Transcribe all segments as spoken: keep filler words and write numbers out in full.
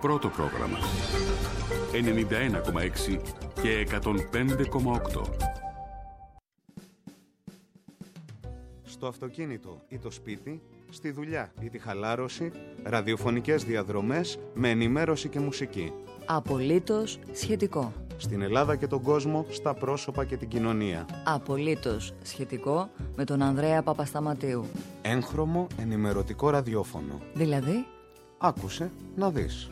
πρώτο πρόγραμμα. ενενήντα ένα κόμμα έξι και εκατόν πέντε κόμμα οκτώ. Στο αυτοκίνητο ή το σπίτι, στη δουλειά ή τη χαλάρωση, ραδιοφωνικές διαδρομές με ενημέρωση και μουσική. Απολύτως σχετικό. Στην Ελλάδα και τον κόσμο, στα πρόσωπα και την κοινωνία. Απολύτως σχετικό με τον Ανδρέα Παπασταματίου. Έγχρωμο ενημερωτικό ραδιόφωνο. Δηλαδή, άκουσε να δεις.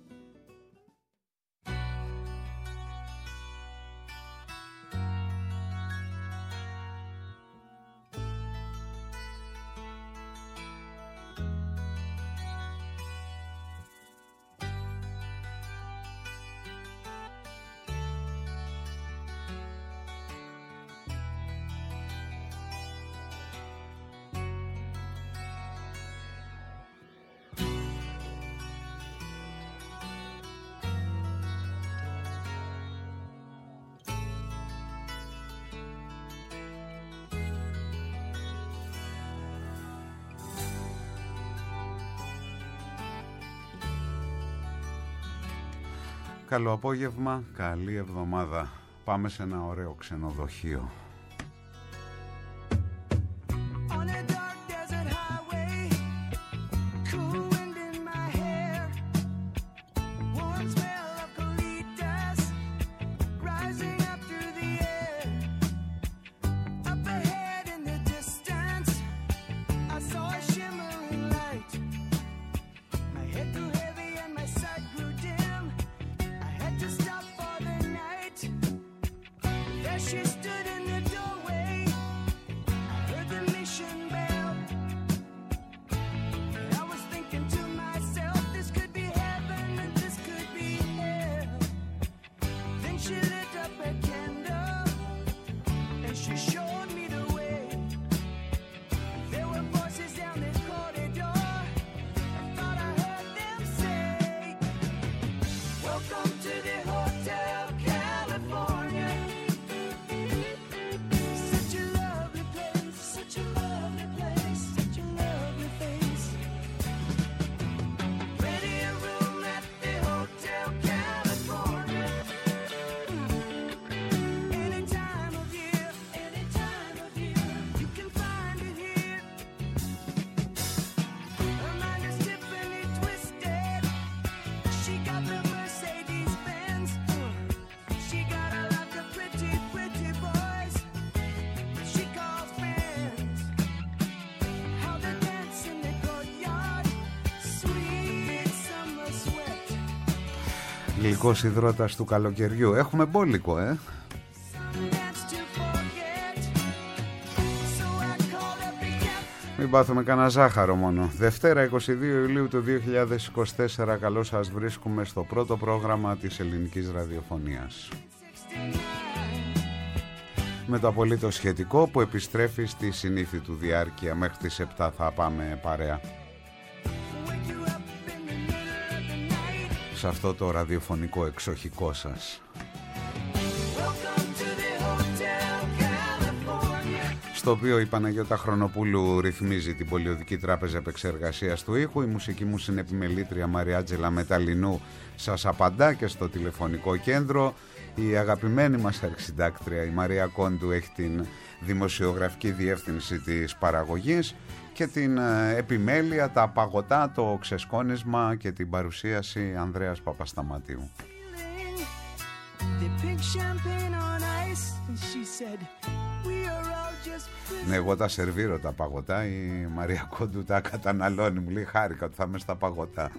Καλό απόγευμα, καλή εβδομάδα. Πάμε σε ένα ωραίο ξενοδοχείο. Γλυκός υδρότας του καλοκαιριού. Έχουμε μπόλικο, ε! Μην πάθουμε κανένα ζάχαρο μόνο. Δευτέρα εικοστή δεύτερη Ιουλίου του δύο χιλιάδες είκοσι τέσσερα. Καλώς σας βρίσκουμε στο πρώτο πρόγραμμα της ελληνικής ραδιοφωνίας. Με το απολύτως σχετικό που επιστρέφει στη συνήθη του διάρκεια. Μέχρι τις επτά θα πάμε παρέα. Σε αυτό το ραδιοφωνικό εξοχικό σας. Στο οποίο η Παναγιώτα Χρονοπούλου ρυθμίζει την Πολιοδική Τράπεζα Επεξεργασίας του Ήχου. Η μουσική μου συνεπιμελήτρια Μαριάτζελα Μεταλλινού σας απαντά και στο τηλεφωνικό κέντρο. Η αγαπημένη μας αρχισυντάκτρια η Μαρία Κόντου έχει την δημοσιογραφική διεύθυνση της παραγωγής και την επιμέλεια, τα παγωτά, το ξεσκόνισμα και την παρουσίαση Ανδρέας Παπασταματίου. Ναι, εγώ τα σερβίρω τα παγωτά, η Μαρία Κόντου τα καταναλώνει. Μου λέει χάρηκα ότι θα είμαι στα παγωτά.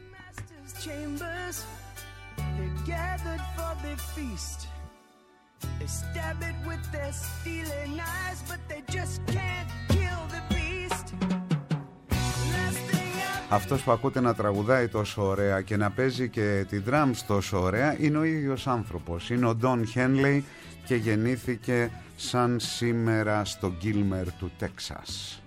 Αυτός που ακούτε να τραγουδάει τόσο ωραία και να παίζει και τη drums τόσο ωραία είναι ο ίδιος άνθρωπος. Είναι ο Don Henley και γεννήθηκε σαν σήμερα στο Gilmer του Τέξας.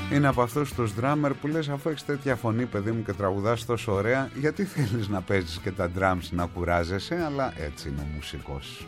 Είναι από αυτούς τους drummer που λες, αφού έχεις τέτοια φωνή παιδί μου και τραγουδάς τόσο ωραία, γιατί θέλεις να παίζεις και τα drums να κουράζεσαι? Αλλά έτσι είναι ο μουσικός.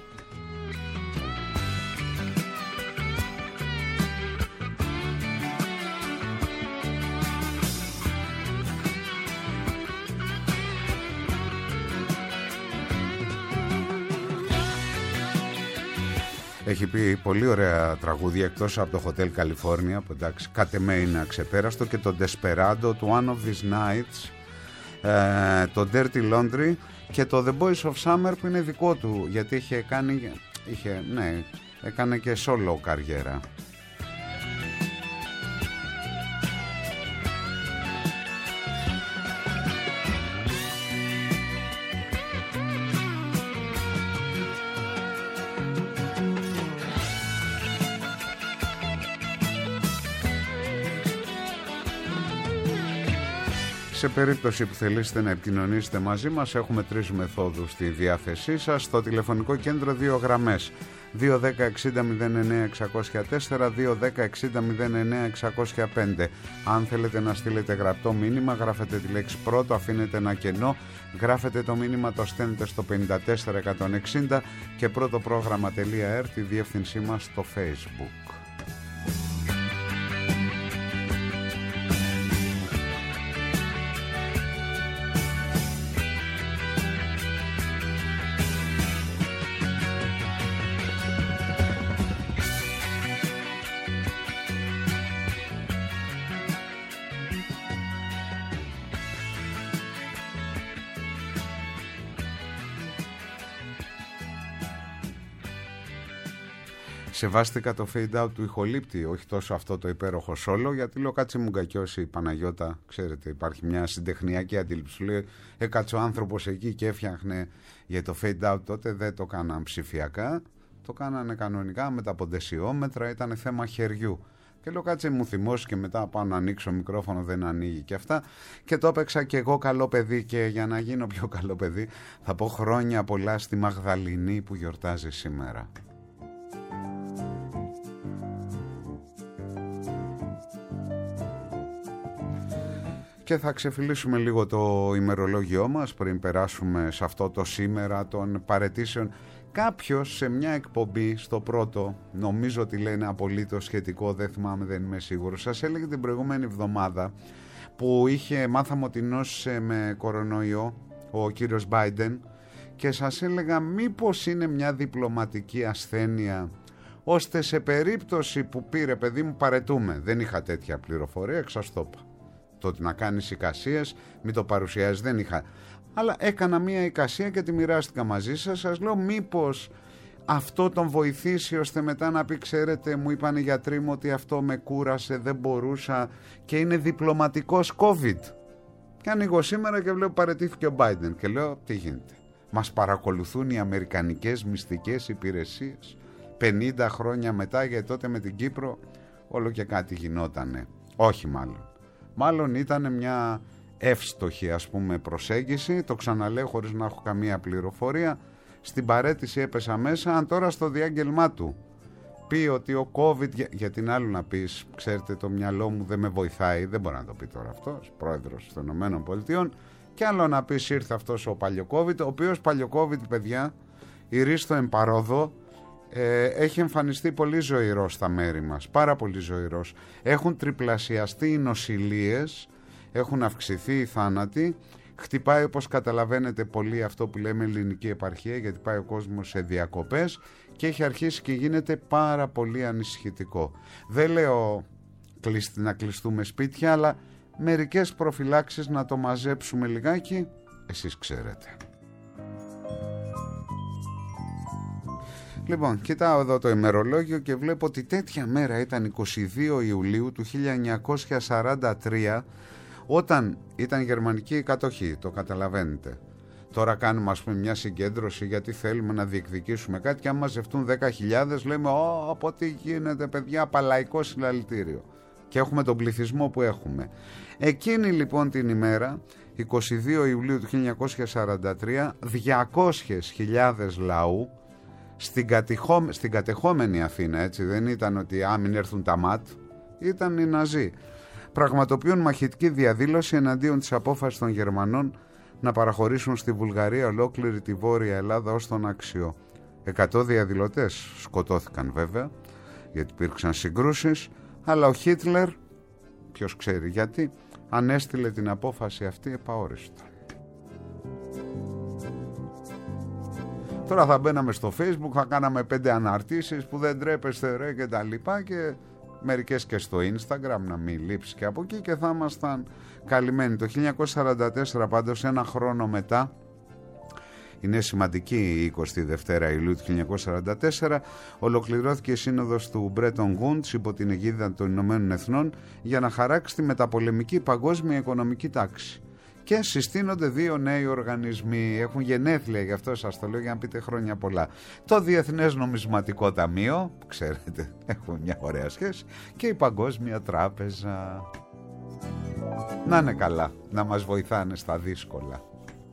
Έχει πει πολύ ωραία τραγούδια εκτός από το Hotel California που εντάξει κάτε με είναι αξεπέραστο, και το Desperado του One of These Nights, ε, το Dirty Laundry και το The Boys of Summer που είναι δικό του, γιατί είχε κάνει, είχε, ναι, έκανε και solo καριέρα. Σε περίπτωση που θελήσετε να επικοινωνήσετε μαζί μας, έχουμε τρεις μεθόδους στη διάθεσή σας. Στο τηλεφωνικό κέντρο δύο γραμμές, δύο ένα μηδέν εξήντα μηδέν εννέα εξακόσια τέσσερα, δύο ένα μηδέν εξήντα μηδέν εννέα εξακόσια πέντε. Αν θέλετε να στείλετε γραπτό μήνυμα, γράφετε τη λέξη πρώτο, αφήνετε ένα κενό, γράφετε το μήνυμα, το στέλνετε στο πέντε τέσσερα εκατόν εξήντα και πρώτο πρόγραμμα.r, τη διεύθυνσή μας στο Facebook. Σεβάστηκα το fade out του ηχολήπτη, όχι τόσο αυτό το υπέροχο σόλο, γιατί λέω κάτσε μου γκακιώσει η Παναγιώτα. Ξέρετε, υπάρχει μια συντεχνιακή αντίληψη. Σου λέει, έκατσε ο άνθρωπος εκεί και έφτιαχνε για το fade out. Τότε δεν το κάναν ψηφιακά, το κάνανε κανονικά με τα ποντεσιόμετρα, ήταν θέμα χεριού. Και λέω κάτσε μου θυμώσει και μετά πάω να ανοίξω μικρόφωνο, δεν ανοίγει και αυτά. Και το έπαιξα και εγώ καλό παιδί, και για να γίνω πιο καλό παιδί θα πω χρόνια πολλά στη Μαγδαληνή που γιορτάζει σήμερα. Και θα ξεφυλίσουμε λίγο το ημερολόγιό μας πριν περάσουμε σε αυτό το σήμερα των παραιτήσεων. Κάποιος σε μια εκπομπή στο πρώτο, νομίζω ότι λένε απολύτως σχετικό, δεν θυμάμαι, δεν είμαι σίγουρος, σας έλεγε την προηγούμενη εβδομάδα που είχε, μάθαμε ότι νόσησε με κορονοϊό ο κύριος Biden, και σας έλεγα μήπως είναι μια διπλωματική ασθένεια, ώστε σε περίπτωση που πήρε παιδί μου παρετούμε. Δεν είχα τέτοια πληροφορία, εξαστόπα. Το ότι να κάνεις εικασίες, μην το παρουσιάζεις, δεν είχα. Αλλά έκανα μία εικασία και τη μοιράστηκα μαζί σας. Σας λέω μήπως αυτό τον βοηθήσει ώστε μετά να πει, ξέρετε, μου είπαν οι γιατροί μου ότι αυτό με κούρασε, δεν μπορούσα και είναι διπλωματικός COVID. Και ανοίγω σήμερα και βλέπω παραιτήθηκε ο Biden και λέω τι γίνεται. Μας παρακολουθούν οι αμερικανικές μυστικές υπηρεσίες πενήντα χρόνια μετά, γιατί τότε με την Κύπρο όλο και κάτι γινότανε. Όχι μάλλον. Μάλλον ήταν μια εύστοχη ας πούμε προσέγγιση, το ξαναλέω χωρίς να έχω καμία πληροφορία. Στην παρέτηση έπεσα μέσα. Αν τώρα στο διάγγελμά του πει ότι ο COVID, για, για την άλλη να πεις, ξέρετε το μυαλό μου δεν με βοηθάει, δεν μπορεί να το πει τώρα αυτός, πρόεδρος των Ηνωμένων Πολιτειών, και άλλο να πεις ήρθε αυτός ο παλιοκόβιτ, ο οποίος παλιοκόβιτ παιδιά, η Ρίστο Εμπαρόδο, ε, έχει εμφανιστεί πολύ ζωηρός στα μέρη μας, πάρα πολύ ζωηρός. Έχουν τριπλασιαστεί οι νοσηλίες, έχουν αυξηθεί οι θάνατοι. Χτυπάει, όπως καταλαβαίνετε, πολύ αυτό που λέμε ελληνική επαρχία, γιατί πάει ο κόσμος σε διακοπές και έχει αρχίσει και γίνεται πάρα πολύ ανησυχητικό. Δεν λέω να κλειστούμε σπίτια, αλλά μερικές προφυλάξεις να το μαζέψουμε λιγάκι, εσείς ξέρετε. Λοιπόν, κοιτάω εδώ το ημερολόγιο και βλέπω ότι τέτοια μέρα ήταν εικοστή δεύτερη Ιουλίου του χίλια εννιακόσια σαράντα τρία, όταν ήταν γερμανική κατοχή, το καταλαβαίνετε. Τώρα κάνουμε ας πούμε μια συγκέντρωση γιατί θέλουμε να διεκδικήσουμε κάτι, και αν μαζευτούν δέκα χιλιάδες λέμε «Ω, από τι γίνεται παιδιά, παλαϊκό συλλαλητήριο». Και έχουμε τον πληθυσμό που έχουμε. Εκείνη λοιπόν την ημέρα, εικοστή δεύτερη Ιουλίου του χίλια εννιακόσια σαράντα τρία, διακόσιες χιλιάδες λαού στην, κατηχώ... στην κατεχόμενη Αθήνα, έτσι δεν ήταν ότι άμην έρθουν τα ΜΑΤ, ήταν οι Ναζί. πραγματοποιούν μαχητική διαδήλωση εναντίον της απόφασης των Γερμανών να παραχωρήσουν στη Βουλγαρία ολόκληρη τη Βόρεια Ελλάδα ως τον άξιο. Εκατό διαδηλωτές σκοτώθηκαν βέβαια, γιατί υπήρξαν συγκρούσεις, αλλά ο Χίτλερ, ποιος ξέρει γιατί, ανέστειλε την απόφαση αυτή επαόριστα. Τώρα θα μπαίναμε στο Facebook, θα κάναμε πέντε αναρτήσεις που δεν τρέπεστε ρε και τα λοιπά, και μερικές και στο Instagram, να μην λείψει και από εκεί, και θα ήμασταν καλυμμένοι. Το χίλια εννιακόσια σαράντα τέσσερα, πάντως ένα χρόνο μετά, είναι σημαντική η εικοστή δεύτερη Ιουλίου του χίλια εννιακόσια σαράντα τέσσερα, ολοκληρώθηκε η σύνοδος του Bretton Woods υπό την αιγίδα των Ηνωμένων Εθνών για να χαράξει τη μεταπολεμική παγκόσμια οικονομική τάξη. Και συστήνονται δύο νέοι οργανισμοί. Έχουν γενέθλια, γι' αυτό σας το λέω, για να πείτε χρόνια πολλά. Το Διεθνές Νομισματικό Ταμείο, ξέρετε, έχουν μια ωραία σχέση, και η Παγκόσμια Τράπεζα. Να είναι καλά, να μας βοηθάνε στα δύσκολα.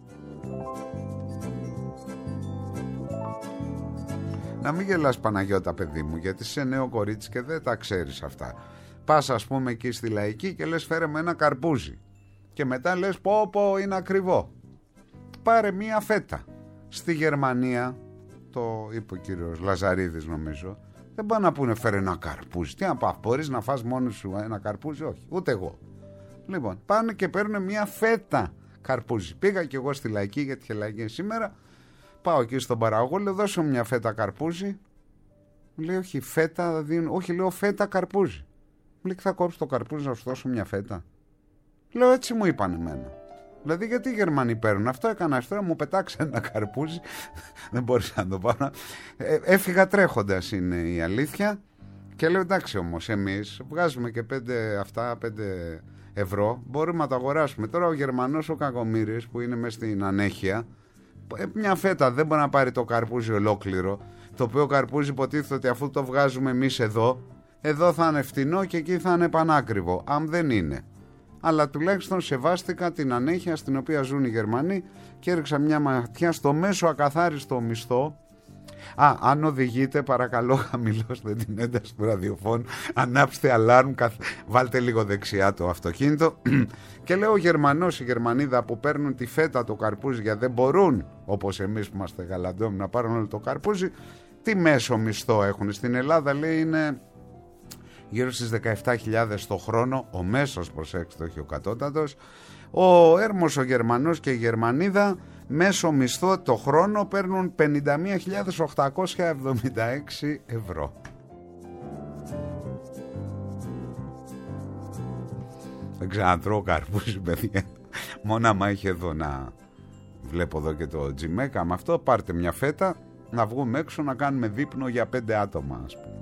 Να μην γελάς Παναγιώτα παιδί μου, γιατί είσαι νέο κορίτσι και δεν τα ξέρεις αυτά. Πας ας πούμε εκεί στη Λαϊκή και λες φέρε με ένα καρπούζι, και μετά λες πω πω είναι ακριβό. Πάρε μία φέτα. Στη Γερμανία, το είπε ο κύριος Λαζαρίδης νομίζω, δεν πάνε να πούνε φέρε ένα καρπούζι. Τι να πάω, μπορείς να φας μόνος σου ένα καρπούζι? Όχι, ούτε εγώ. Λοιπόν, πάνε και παίρνουν μία φέτα καρπούζι. Πήγα και εγώ στη Λαϊκή, γιατί είχε Λαϊκή σήμερα. Πάω εκεί στον παραγωγό, λέω δώσε μου μια φέτα καρπούζι. Μου λέει όχι φέτα δίνω, όχι λέω φέτα καρπούζι. Μου λέει θα κόψω το καρπούζι να σου δώσω μια φέτα. Λέω έτσι μου είπαν εμένα. Δηλαδή γιατί οι Γερμανοί παίρνουν? Αυτό έκανα αστέρα, μου πετάξε ένα καρπούζι. Δεν μπορούσα να το πάρω. Ε, έφυγα τρέχοντας είναι η αλήθεια. Και λέω εντάξει όμως εμείς βγάζουμε και πέντε αυτά, πέντε ευρώ. Μπορούμε να το αγοράσουμε. Τώρα ο Γερμανός ο κακομοίρης που είναι μες στην ανέχεια, μια φέτα δεν μπορεί να πάρει το καρπούζι ολόκληρο. Το οποίο καρπούζι υποτίθεται ότι αφού το βγάζουμε εμείς εδώ, εδώ θα είναι φτηνό και εκεί θα είναι πανάκριβο. Αν δεν είναι. Αλλά τουλάχιστον σεβάστηκα την ανέχεια στην οποία ζουν οι Γερμανοί και έριξα μια ματιά στο μέσο ακαθάριστο μισθό. Α, αν οδηγείτε παρακαλώ χαμηλώστε την ένταση του ραδιοφώνου, ανάψτε αλάρμ, καθ... βάλτε λίγο δεξιά το αυτοκίνητο. Και λέω ο Γερμανός, η Γερμανίδα που παίρνουν τη φέτα το καρπούζι γιατί δεν μπορούν όπως εμείς που είμαστε γαλαντόμοι να πάρουν όλο το καρπούζι, τι μέσο μισθό έχουν? Στην Ελλάδα λέει είναι γύρω στις δεκαεπτά χιλιάδες το χρόνο, ο μέσος, προσέξτε, όχι ο κατώτατος. Ο Έρμος ο Γερμανός και η Γερμανίδα μέσο μισθό το χρόνο παίρνουν πενήντα μία χιλιάδες οκτακόσια εβδομήντα έξι ευρώ. Δεν ξανατρώω καρπούζι παιδιά, μόνο άμα είχε εδώ να βλέπω εδώ και το τζιμέκα με αυτό, πάρτε μια φέτα να βγούμε έξω να κάνουμε δείπνο για πέντε άτομα ας πούμε.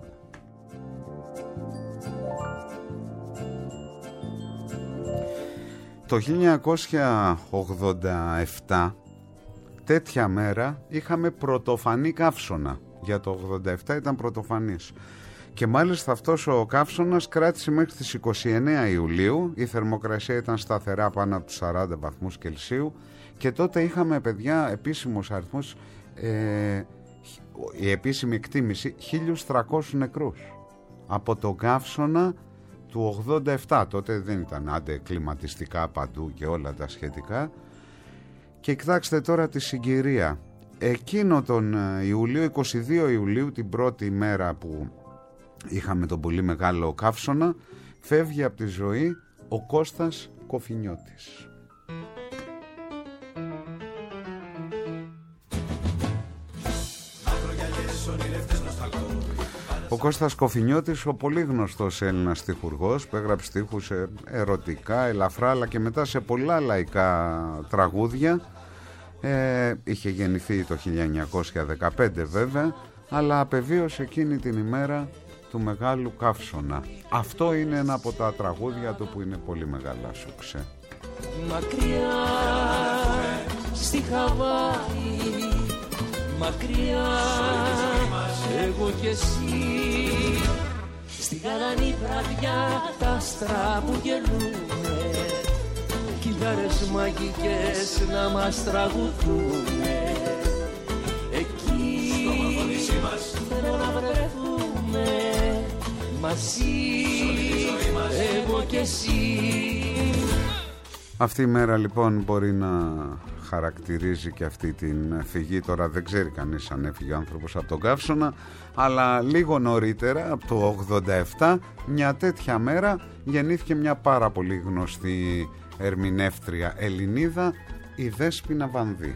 Το χίλια εννιακόσια ογδόντα επτά τέτοια μέρα είχαμε πρωτοφανή καύσωνα. Για το ογδόντα επτά ήταν πρωτοφανής. Και μάλιστα αυτός ο καύσωνας κράτησε μέχρι τις είκοσι εννέα Ιουλίου. Η θερμοκρασία ήταν σταθερά πάνω από τους σαράντα βαθμούς Κελσίου. Και τότε είχαμε παιδιά επίσημους αριθμούς, ε, η επίσημη εκτίμηση χίλιους τριακόσιους νεκρούς. Από το καύσωνα του ογδόντα επτά, τότε δεν ήταν άντε κλιματιστικά παντού και όλα τα σχετικά. Και κοιτάξτε τώρα τη συγκυρία. Εκείνο τον Ιουλίο, είκοσι δύο Ιουλίου, την πρώτη μέρα που είχαμε τον πολύ μεγάλο καύσωνα, φεύγει από τη ζωή ο Κώστας Κοφινιώτης. Ο Κώστας Κοφινιώτης, ο πολύ γνωστός Έλληνας στιχουργός που έγραψε στίχους σε ερωτικά, ελαφρά αλλά και μετά σε πολλά λαϊκά τραγούδια. Ε, είχε γεννηθεί το χίλια εννιακόσια δεκαπέντε βέβαια, αλλά απεβίωσε εκείνη την ημέρα του μεγάλου καύσωνα. Αυτό είναι ένα από τα τραγούδια του που είναι πολύ μεγάλα σουξέ. Μακριά στη Χαβάη, μακριά εγώ κι εσύ, στη γαλανή βραδιά τα άστρα που γελούνε, κιθάρες μαγικές να μας τραγουδούνε. Εκεί θέλω να βρεθούμε μαζί, εγώ κι εσύ. Αυτή η μέρα λοιπόν μπορεί να χαρακτηρίζει και αυτή την φυγή. Τώρα δεν ξέρει κανείς αν έφυγε ο άνθρωπος από τον καύσωνα, αλλά λίγο νωρίτερα, από το ογδόντα επτά, μια τέτοια μέρα γεννήθηκε μια πάρα πολύ γνωστή ερμηνεύτρια Ελληνίδα, η Δέσποινα Βανδύ.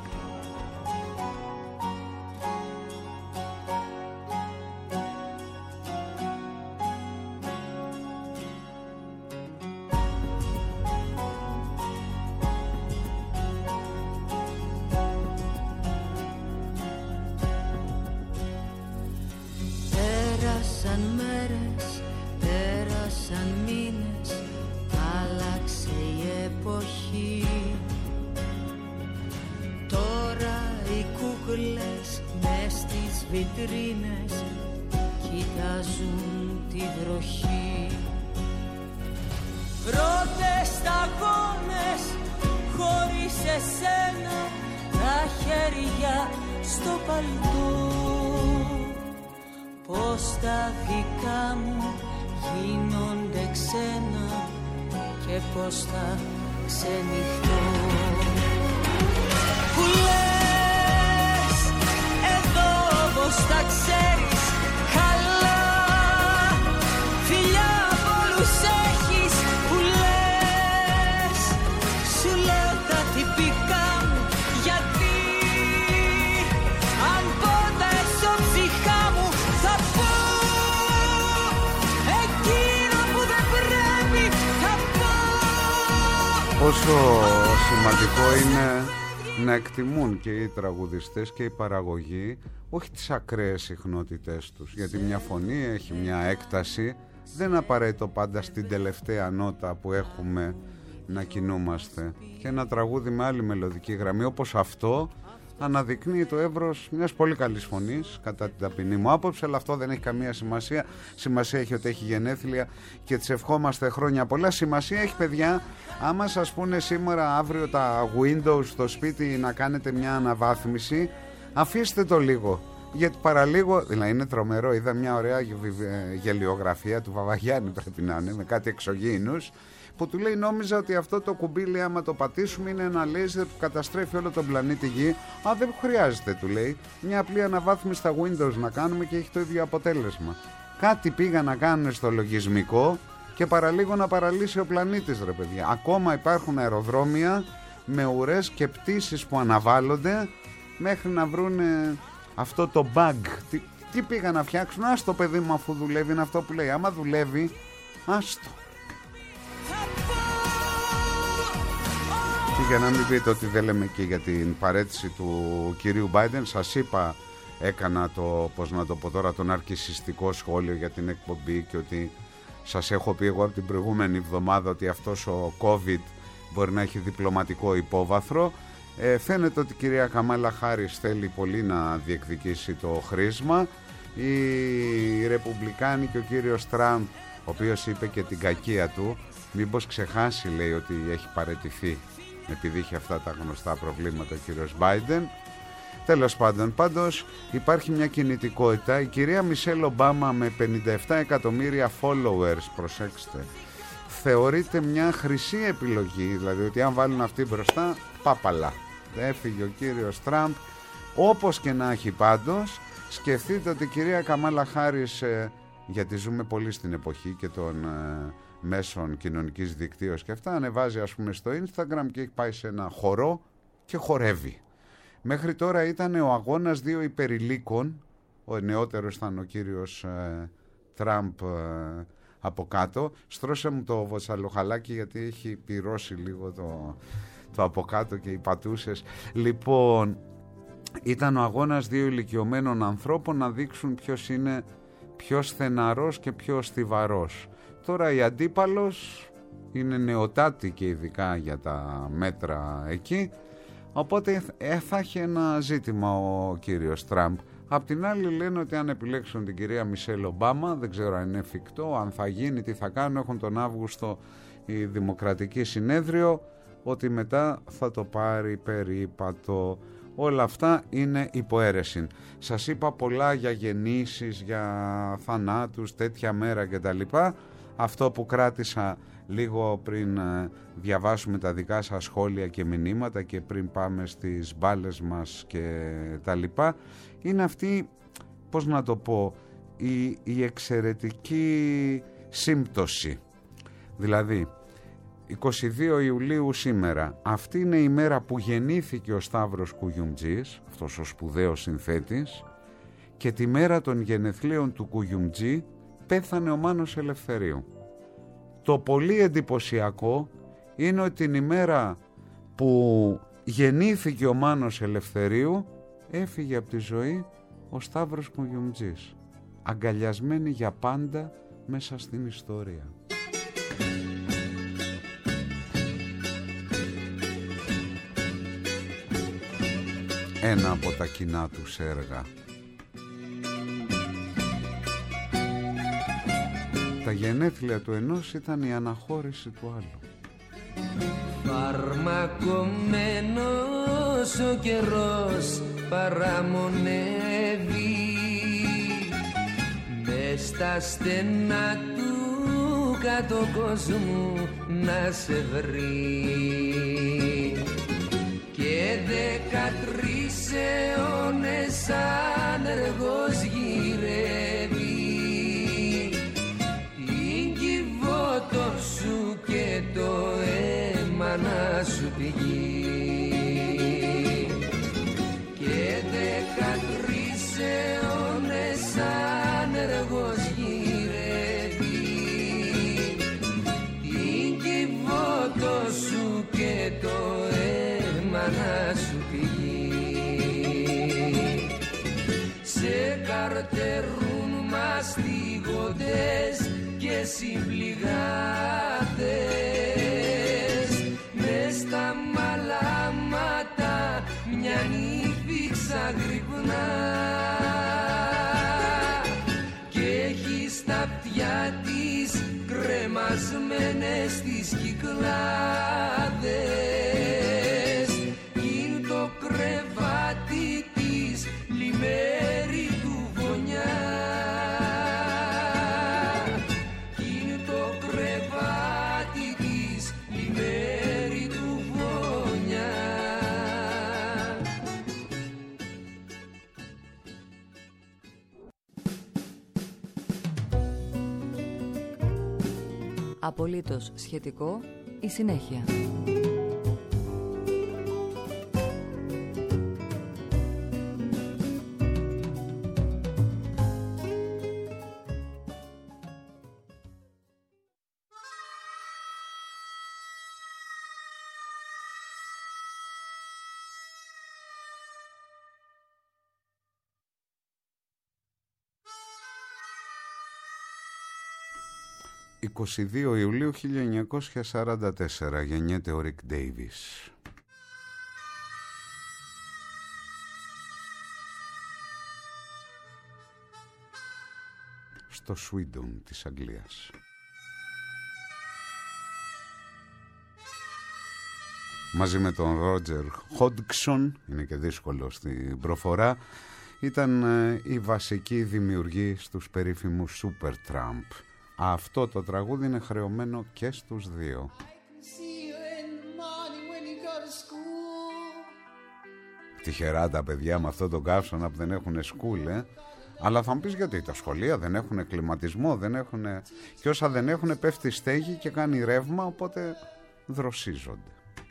Πόσο σημαντικό είναι να εκτιμούν και οι τραγουδιστές και οι παραγωγοί όχι τις ακραίες συχνότητές τους, γιατί μια φωνή έχει μια έκταση, δεν είναι απαραίτητο πάντα στην τελευταία νότα που έχουμε να κινούμαστε, και ένα τραγούδι με άλλη μελωδική γραμμή όπως αυτό αναδεικνύει το εύρος μιας πολύ καλής φωνής, κατά την ταπεινή μου άποψη, αλλά αυτό δεν έχει καμία σημασία. Σημασία έχει ότι έχει γενέθλια και της ευχόμαστε χρόνια πολλά. Σημασία έχει, παιδιά, άμα σας πούνε σήμερα αύριο τα Windows στο σπίτι να κάνετε μια αναβάθμιση, αφήστε το λίγο, γιατί παραλίγο, δηλαδή είναι τρομερό. Είδα μια ωραία γελιογραφία του Βαβαγιάννη, πρέπει να είναι, με κάτι εξωγήινους, που του λέει νόμιζα ότι αυτό το κουμπί, λέει, άμα το πατήσουμε είναι ένα λέιζερ που καταστρέφει όλο τον πλανήτη Γη. Α, δεν χρειάζεται, του λέει, μια απλή αναβάθμιση στα Windows να κάνουμε και έχει το ίδιο αποτέλεσμα. Κάτι πήγα να κάνουν στο λογισμικό και παραλίγο να παραλύσει ο πλανήτης, ρε παιδιά. Ακόμα υπάρχουν αεροδρόμια με ουρές και πτήσεις που αναβάλλονται μέχρι να βρουν αυτό το bug. Τι, τι πήγα να φτιάξουν? Άστο, παιδί μου, αφού δουλεύει, είναι αυτό που λέει. Άμα δουλεύει, άστο. Και για να μην πείτε ότι δεν λέμε και για την παρέτηση του κυρίου Biden, σας είπα, έκανα το, πώς να το πω τώρα, τον αρκισιστικό σχόλιο για την εκπομπή, και ότι σας έχω πει εγώ από την προηγούμενη εβδομάδα ότι αυτός ο COVID μπορεί να έχει διπλωματικό υπόβαθρο. Ε, φαίνεται ότι η κυρία Καμάλα Χάρις θέλει πολύ να διεκδικήσει το χρήσμα. Οι Ρεπουμπλικάνοι και ο κύριος Τραμπ, ο οποίος είπε και την κακία του, μήπως ξεχάσει, λέει, ότι έχει παραιτηθεί επειδή είχε αυτά τα γνωστά προβλήματα ο κύριος Biden. Τέλος πάντων, πάντως υπάρχει μια κινητικότητα. Η κυρία Μισελ Ομπάμα με πενήντα επτά εκατομμύρια followers, προσέξτε, θεωρείται μια χρυσή επιλογή, δηλαδή ότι αν βάλουν αυτή μπροστά, πάπαλα. Έφυγε ο κύριος Τραμπ. Όπως και να έχει, πάντως σκεφτείτε ότι η κυρία Καμάλα Χάρις, ε, γιατί ζούμε πολύ στην εποχή και των ε, μέσων κοινωνικής δικτύωσης και αυτά, ανεβάζει ας πούμε στο Instagram και έχει πάει σε ένα χορό και χορεύει. Μέχρι τώρα ήταν ο αγώνας δύο υπερηλίκων, ο νεότερος ήταν ο κύριος ε, Τραμπ ε, από κάτω. Στρώσε μου το βοτσαλοχαλάκι γιατί έχει πυρώσει λίγο το, το από κάτω και οι πατούσες. Λοιπόν, ήταν ο αγώνας δύο ηλικιωμένων ανθρώπων να δείξουν ποιος είναι πιο στεναρός και πιο στιβαρός. Τώρα η αντίπαλος είναι νεοτάτη και ειδικά για τα μέτρα εκεί, οπότε θα έχει ένα ζήτημα ο κύριος Τραμπ. Απ' την άλλη λένε ότι αν επιλέξουν την κυρία Μισελ Ομπάμα, δεν ξέρω αν είναι εφικτό, αν θα γίνει, τι θα κάνουν, έχουν τον Αύγουστο η Δημοκρατική Συνέδριο, ότι μετά θα το πάρει περίπατο. Όλα αυτά είναι υποαίρεση. Σας είπα πολλά για γεννήσεις, για θανάτους, τέτοια μέρα κτλ. Αυτό που κράτησα λίγο πριν διαβάσουμε τα δικά σας σχόλια και μηνύματα και πριν πάμε στις μπάλες μας και τα λοιπά, είναι αυτή, πώς να το πω, η, η εξαιρετική σύμπτωση. Δηλαδή είκοσι δύο Ιουλίου σήμερα, αυτή είναι η μέρα που γεννήθηκε ο Σταύρος Κουγιουμτζής, αυτός ο σπουδαίος συνθέτης, και τη μέρα των γενεθλίων του Κουγιουμτζή πέθανε ο Μάνος Ελευθερίου. Το πολύ εντυπωσιακό είναι ότι την ημέρα που γεννήθηκε ο Μάνος Ελευθερίου έφυγε από τη ζωή ο Σταύρος Κουγιουμτζής, αγκαλιασμένη για πάντα μέσα στην ιστορία. Ένα από τα κοινά τους έργα. Τα γενέθλια του ενός ήταν η αναχώρηση του άλλου. Φαρμακωμένος ο καιρός παραμονεύει, μες στα στενά του κάτω κόσμου να σε βρει, και δεκατρείς αιώνες άνεργος γυρεύει την κυβότο σου και το αίμα να σου πηγεί, και δεκατρείς αιώνες άνεργος γυρεύει την κυβότο σου και το αίμα να σου πηγεί. Σε καρτερούν μαστιγωτές και συμπληγάτες, μες στα μαλάματα μια νύφη ξαγρυπνά, και έχει στα αυτιά της κρεμασμένες τις κυκλάδες, είναι το κρεβάτι της λιμέρι του βονιά, είναι το κρεβάτι της λιμέρι του βονιά. Απολύτως σχετικό η συνέχεια. είκοσι δύο Ιουλίου χίλια εννιακόσια σαράντα τέσσερα γεννιέται ο Ρικ Ντέιβις. Στο Σουίντον της Αγγλίας. Μαζί με τον Ρότζερ Χόντγκσον, είναι και δύσκολο στην προφορά, ήταν οι βασικοί δημιουργοί στους περίφημους Supertramp. Αυτό το τραγούδι είναι χρεωμένο και στους δύο. Τυχερά τα παιδιά με αυτό το καύσωνα που δεν έχουν σκούλ, ε? Αλλά θα μου πεις γιατί τα σχολεία δεν έχουν κλιματισμό, δεν έχουν... και όσα δεν έχουν πέφτει στέγη και κάνει ρεύμα, οπότε δροσίζονται.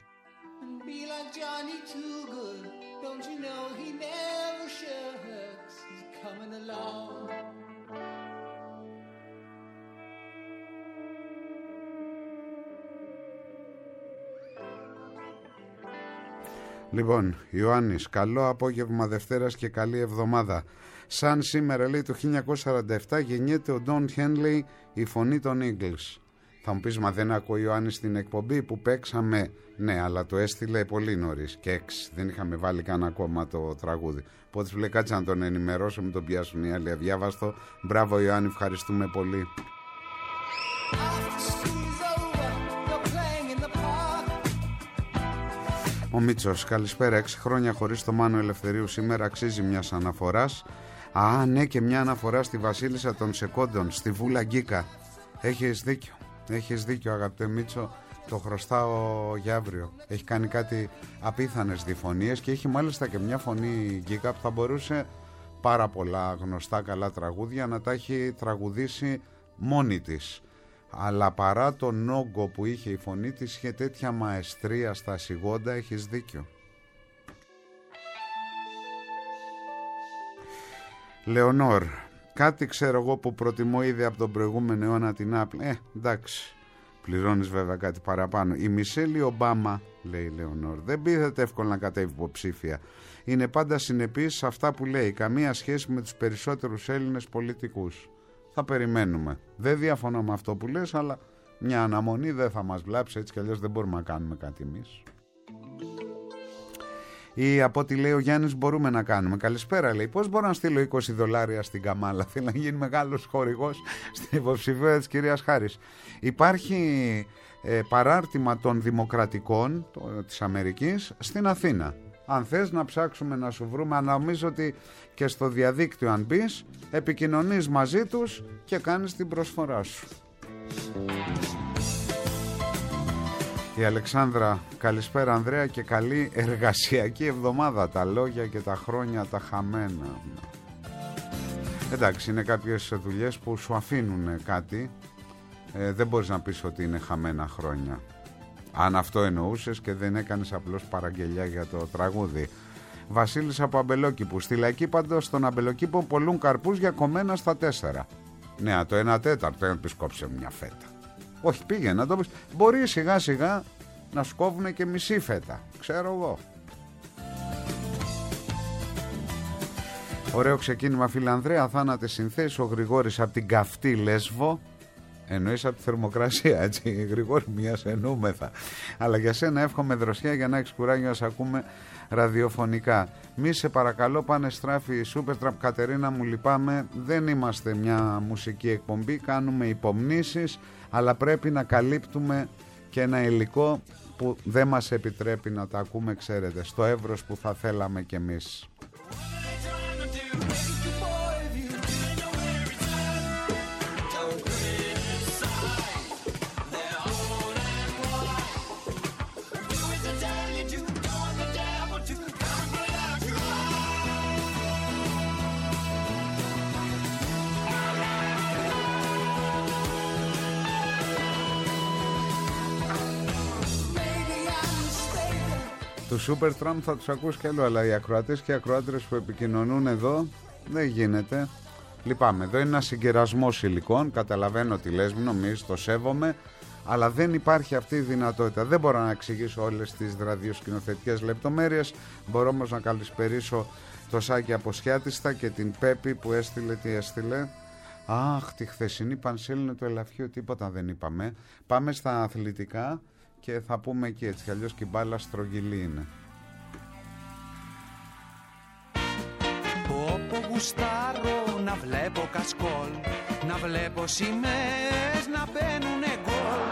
Λοιπόν, Ιωάννης, καλό απόγευμα Δευτέρας και καλή εβδομάδα. Σαν σήμερα, λέει, το χίλια εννιακόσια σαράντα επτά γεννιέται ο Ντον Χένλεϊ, η φωνή των Eagles. Θα μου πεις, μα δεν ακούω Ιωάννης στην εκπομπή που παίξαμε? Ναι, αλλά το έστειλε πολύ νωρίς και έξι. Δεν είχαμε βάλει καν ακόμα το τραγούδι. Οπότε σου λέει, κάτσε να τον ενημερώσω, μην τον πιάσουν οι άλλοι αδιάβαστο. Μπράβο Ιωάννη, ευχαριστούμε πολύ. Ο Μίτσος, καλησπέρα. Έξι χρόνια χωρίς το Μάνο Ελευθερίου σήμερα αξίζει μιας αναφοράς. Α, ναι, και μια αναφορά στη Βασίλισσα των Σεκόντων, στη Βούλα Γκίκα. Έχεις δίκιο. Έχεις δίκιο, αγαπητέ Μίτσο. Το χρωστάω για αύριο. Έχει κάνει κάτι απίθανες διφωνίες και έχει μάλιστα και μια φωνή γκίκα που θα μπορούσε πάρα πολλά γνωστά καλά τραγούδια να τα έχει τραγουδήσει μόνη της. Αλλά παρά τον όγκο που είχε η φωνή της, είχε τέτοια μαεστρία στα σιγόντα, έχεις δίκιο. Λεωνόρ, κάτι ξέρω εγώ που προτιμώ ήδη από τον προηγούμενο αιώνα την Apple. Ε, εντάξει, πληρώνεις βέβαια κάτι παραπάνω. Η Μισέλ Ομπάμα, λέει η Λεωνόρ, δεν πείθεται εύκολα να κατέβει υποψήφια. Είναι πάντα συνεπής σε αυτά που λέει, καμία σχέση με τους περισσότερους Έλληνες πολιτικούς. Θα περιμένουμε. Δεν διαφωνώ με αυτό που λες, αλλά μια αναμονή δεν θα μας βλάψει, έτσι κι αλλιώς δεν μπορούμε να κάνουμε κάτι εμείς. Ή από ό,τι λέει ο Γιάννης μπορούμε να κάνουμε. Καλησπέρα, λέει. Πώς μπορώ να στείλω είκοσι δολάρια στην Καμάλα? Θέλει να γίνει μεγάλος χορηγός στην υποψηφία της κυρίας Χάρης. Υπάρχει ε, παράρτημα των Δημοκρατικών το, της Αμερικής στην Αθήνα. Αν θες να ψάξουμε να σου βρούμε, αλλά νομίζω ότι και στο διαδίκτυο αν μπεις, επικοινωνείς μαζί τους και κάνεις την προσφορά σου. Η Αλεξάνδρα, καλησπέρα Ανδρέα και καλή εργασιακή εβδομάδα. Τα λόγια και τα χρόνια τα χαμένα. Εντάξει, είναι κάποιες δουλειές που σου αφήνουν κάτι. ε, Δεν μπορείς να πεις ότι είναι χαμένα χρόνια, αν αυτό εννοούσες και δεν έκανες απλώς παραγγελιά για το τραγούδι. Βασίλης από Αμπελόκηπου. Στη Λαϊκή πάντως στον Αμπελόκηπο πολλούν καρπούς για κομμένα στα τέσσερα. Ναι, το ένα τέταρτο, να πεις κόψε μια φέτα. Όχι, πήγαινε να το πεις. Μπορεί σιγά σιγά να σκόβουνε και μισή φέτα. Ξέρω εγώ. Ωραίο ξεκίνημα, φίλε Ανδρέα. Θάνατε συνθέσεις ο Γρηγόρης από την καυτή Λέσβο. Εννοείς από τη θερμοκρασία, έτσι, Γρηγόρη, μίας εννοούμεθα. Αλλά για σένα εύχομαι δροσιά για να έχεις κουράγιο να σε ακούμε ραδιοφωνικά. Μη σε παρακαλώ, πάνε στράφη Supertramp. Κατερίνα μου, λυπάμαι, δεν είμαστε μια μουσική εκπομπή, κάνουμε υπομνήσεις, αλλά πρέπει να καλύπτουμε και ένα υλικό που δεν μας επιτρέπει να τα ακούμε, ξέρετε, στο εύρος που θα θέλαμε κι εμείς. Του Supertramp θα τους ακούς κι άλλο, αλλά οι ακροατές και οι ακροάτρες που επικοινωνούν εδώ δεν γίνεται. Λυπάμαι, εδώ είναι ένα συγκερασμός υλικών. Καταλαβαίνω τι λες, μην νομίζεις, το σέβομαι, αλλά δεν υπάρχει αυτή η δυνατότητα. Δεν μπορώ να εξηγήσω όλες τις ραδιοσκηνοθετικές λεπτομέρειες. Μπορώ όμως να καλησπερίσω το Σάκη Αποσιάτιστα και την Πέπη που έστειλε, τι έστειλε. Αχ, τη χθεσινή Πανσέλινο το Ελαφείο, τίποτα δεν είπαμε. Πάμε στα αθλητικά και θα πούμε εκεί, έτσι, αλλιώς και η μπάλα στρογγυλή είναι. Όπου γουστάρω να βλέπω κασκόλ, να βλέπω σημαίες να μπαίνουνε γκολ.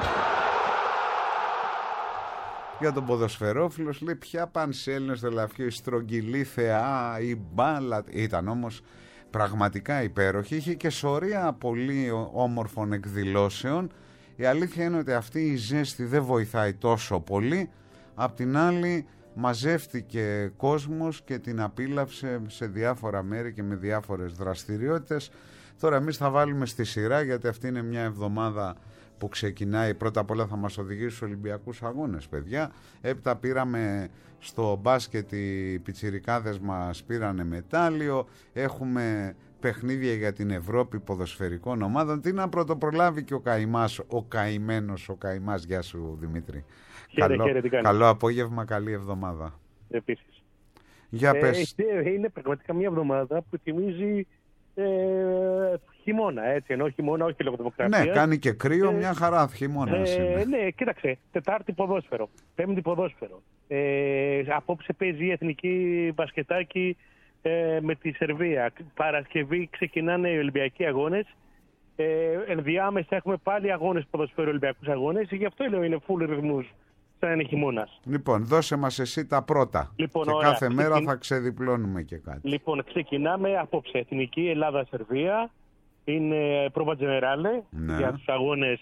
Για τον ποδοσφαιρόφιλος λέει ποια Πανσέλινο στο Ελαφείο, η στρογγυλή θεά, η μπάλα. Ήταν όμως πραγματικά υπέροχη, είχε και σωρία πολύ όμορφων εκδηλώσεων. Η αλήθεια είναι ότι αυτή η ζέστη δεν βοηθάει τόσο πολύ. Απ' την άλλη μαζεύτηκε κόσμος και την απίλαυσε σε διάφορα μέρη και με διάφορες δραστηριότητες. Τώρα εμείς θα βάλουμε στη σειρά, γιατί αυτή είναι μια εβδομάδα που ξεκινάει. Πρώτα απ' όλα θα μας οδηγήσει στους Ολυμπιακούς Αγώνες, παιδιά. Έπειτα πήραμε στο μπάσκετ, οι πιτσιρικάδες μας πήρανε μετάλλιο. Έχουμε παιχνίδια για την Ευρώπη ποδοσφαιρικών ομάδων. Τι να πρωτοπρολάβει και ο Καϊμάς, ο καημένος ο Καϊμάς. Γεια σου Δημήτρη. Χαίρε, καλό, χαίρε, καλό απόγευμα, καλή εβδομάδα. Επίσης. Για ε, πες. ε, είναι πραγματικά μια εβδομάδα που θυμίζει ε, χειμώνα, έτσι, ενώ χειμώνα όχι λόγω δημοκρατίας. Ναι, κάνει και κρύο, ε, μια χαρά χειμώνας ε, είναι. Ναι, κοίταξε, Τετάρτη ποδόσφαιρο, Πέμπτη ποδόσφαιρο. Ε, απόψε παίζει η εθνική μπασκετάκι ε, με τη Σερβία. Παρασκευή ξεκινάνε οι Ολυμπιακοί Αγώνες. Ε, ενδιάμεσα έχουμε πάλι αγώνες ποδοσφαίρου, Ολυμπιακούς Αγώνες. Γι' αυτό λέω είναι full ρυθμούς σαν είναι χειμώνας. Λοιπόν, δώσε μας εσύ τα πρώτα. Λοιπόν, και ωραία. κάθε μέρα Ξεκιν... θα ξεδιπλώνουμε και κάτι. Λοιπόν, ξεκινάμε απόψε. Εθνική Ελλάδα-Σερβία. Είναι πρόβα τζενεράλε ναι. για τους αγώνες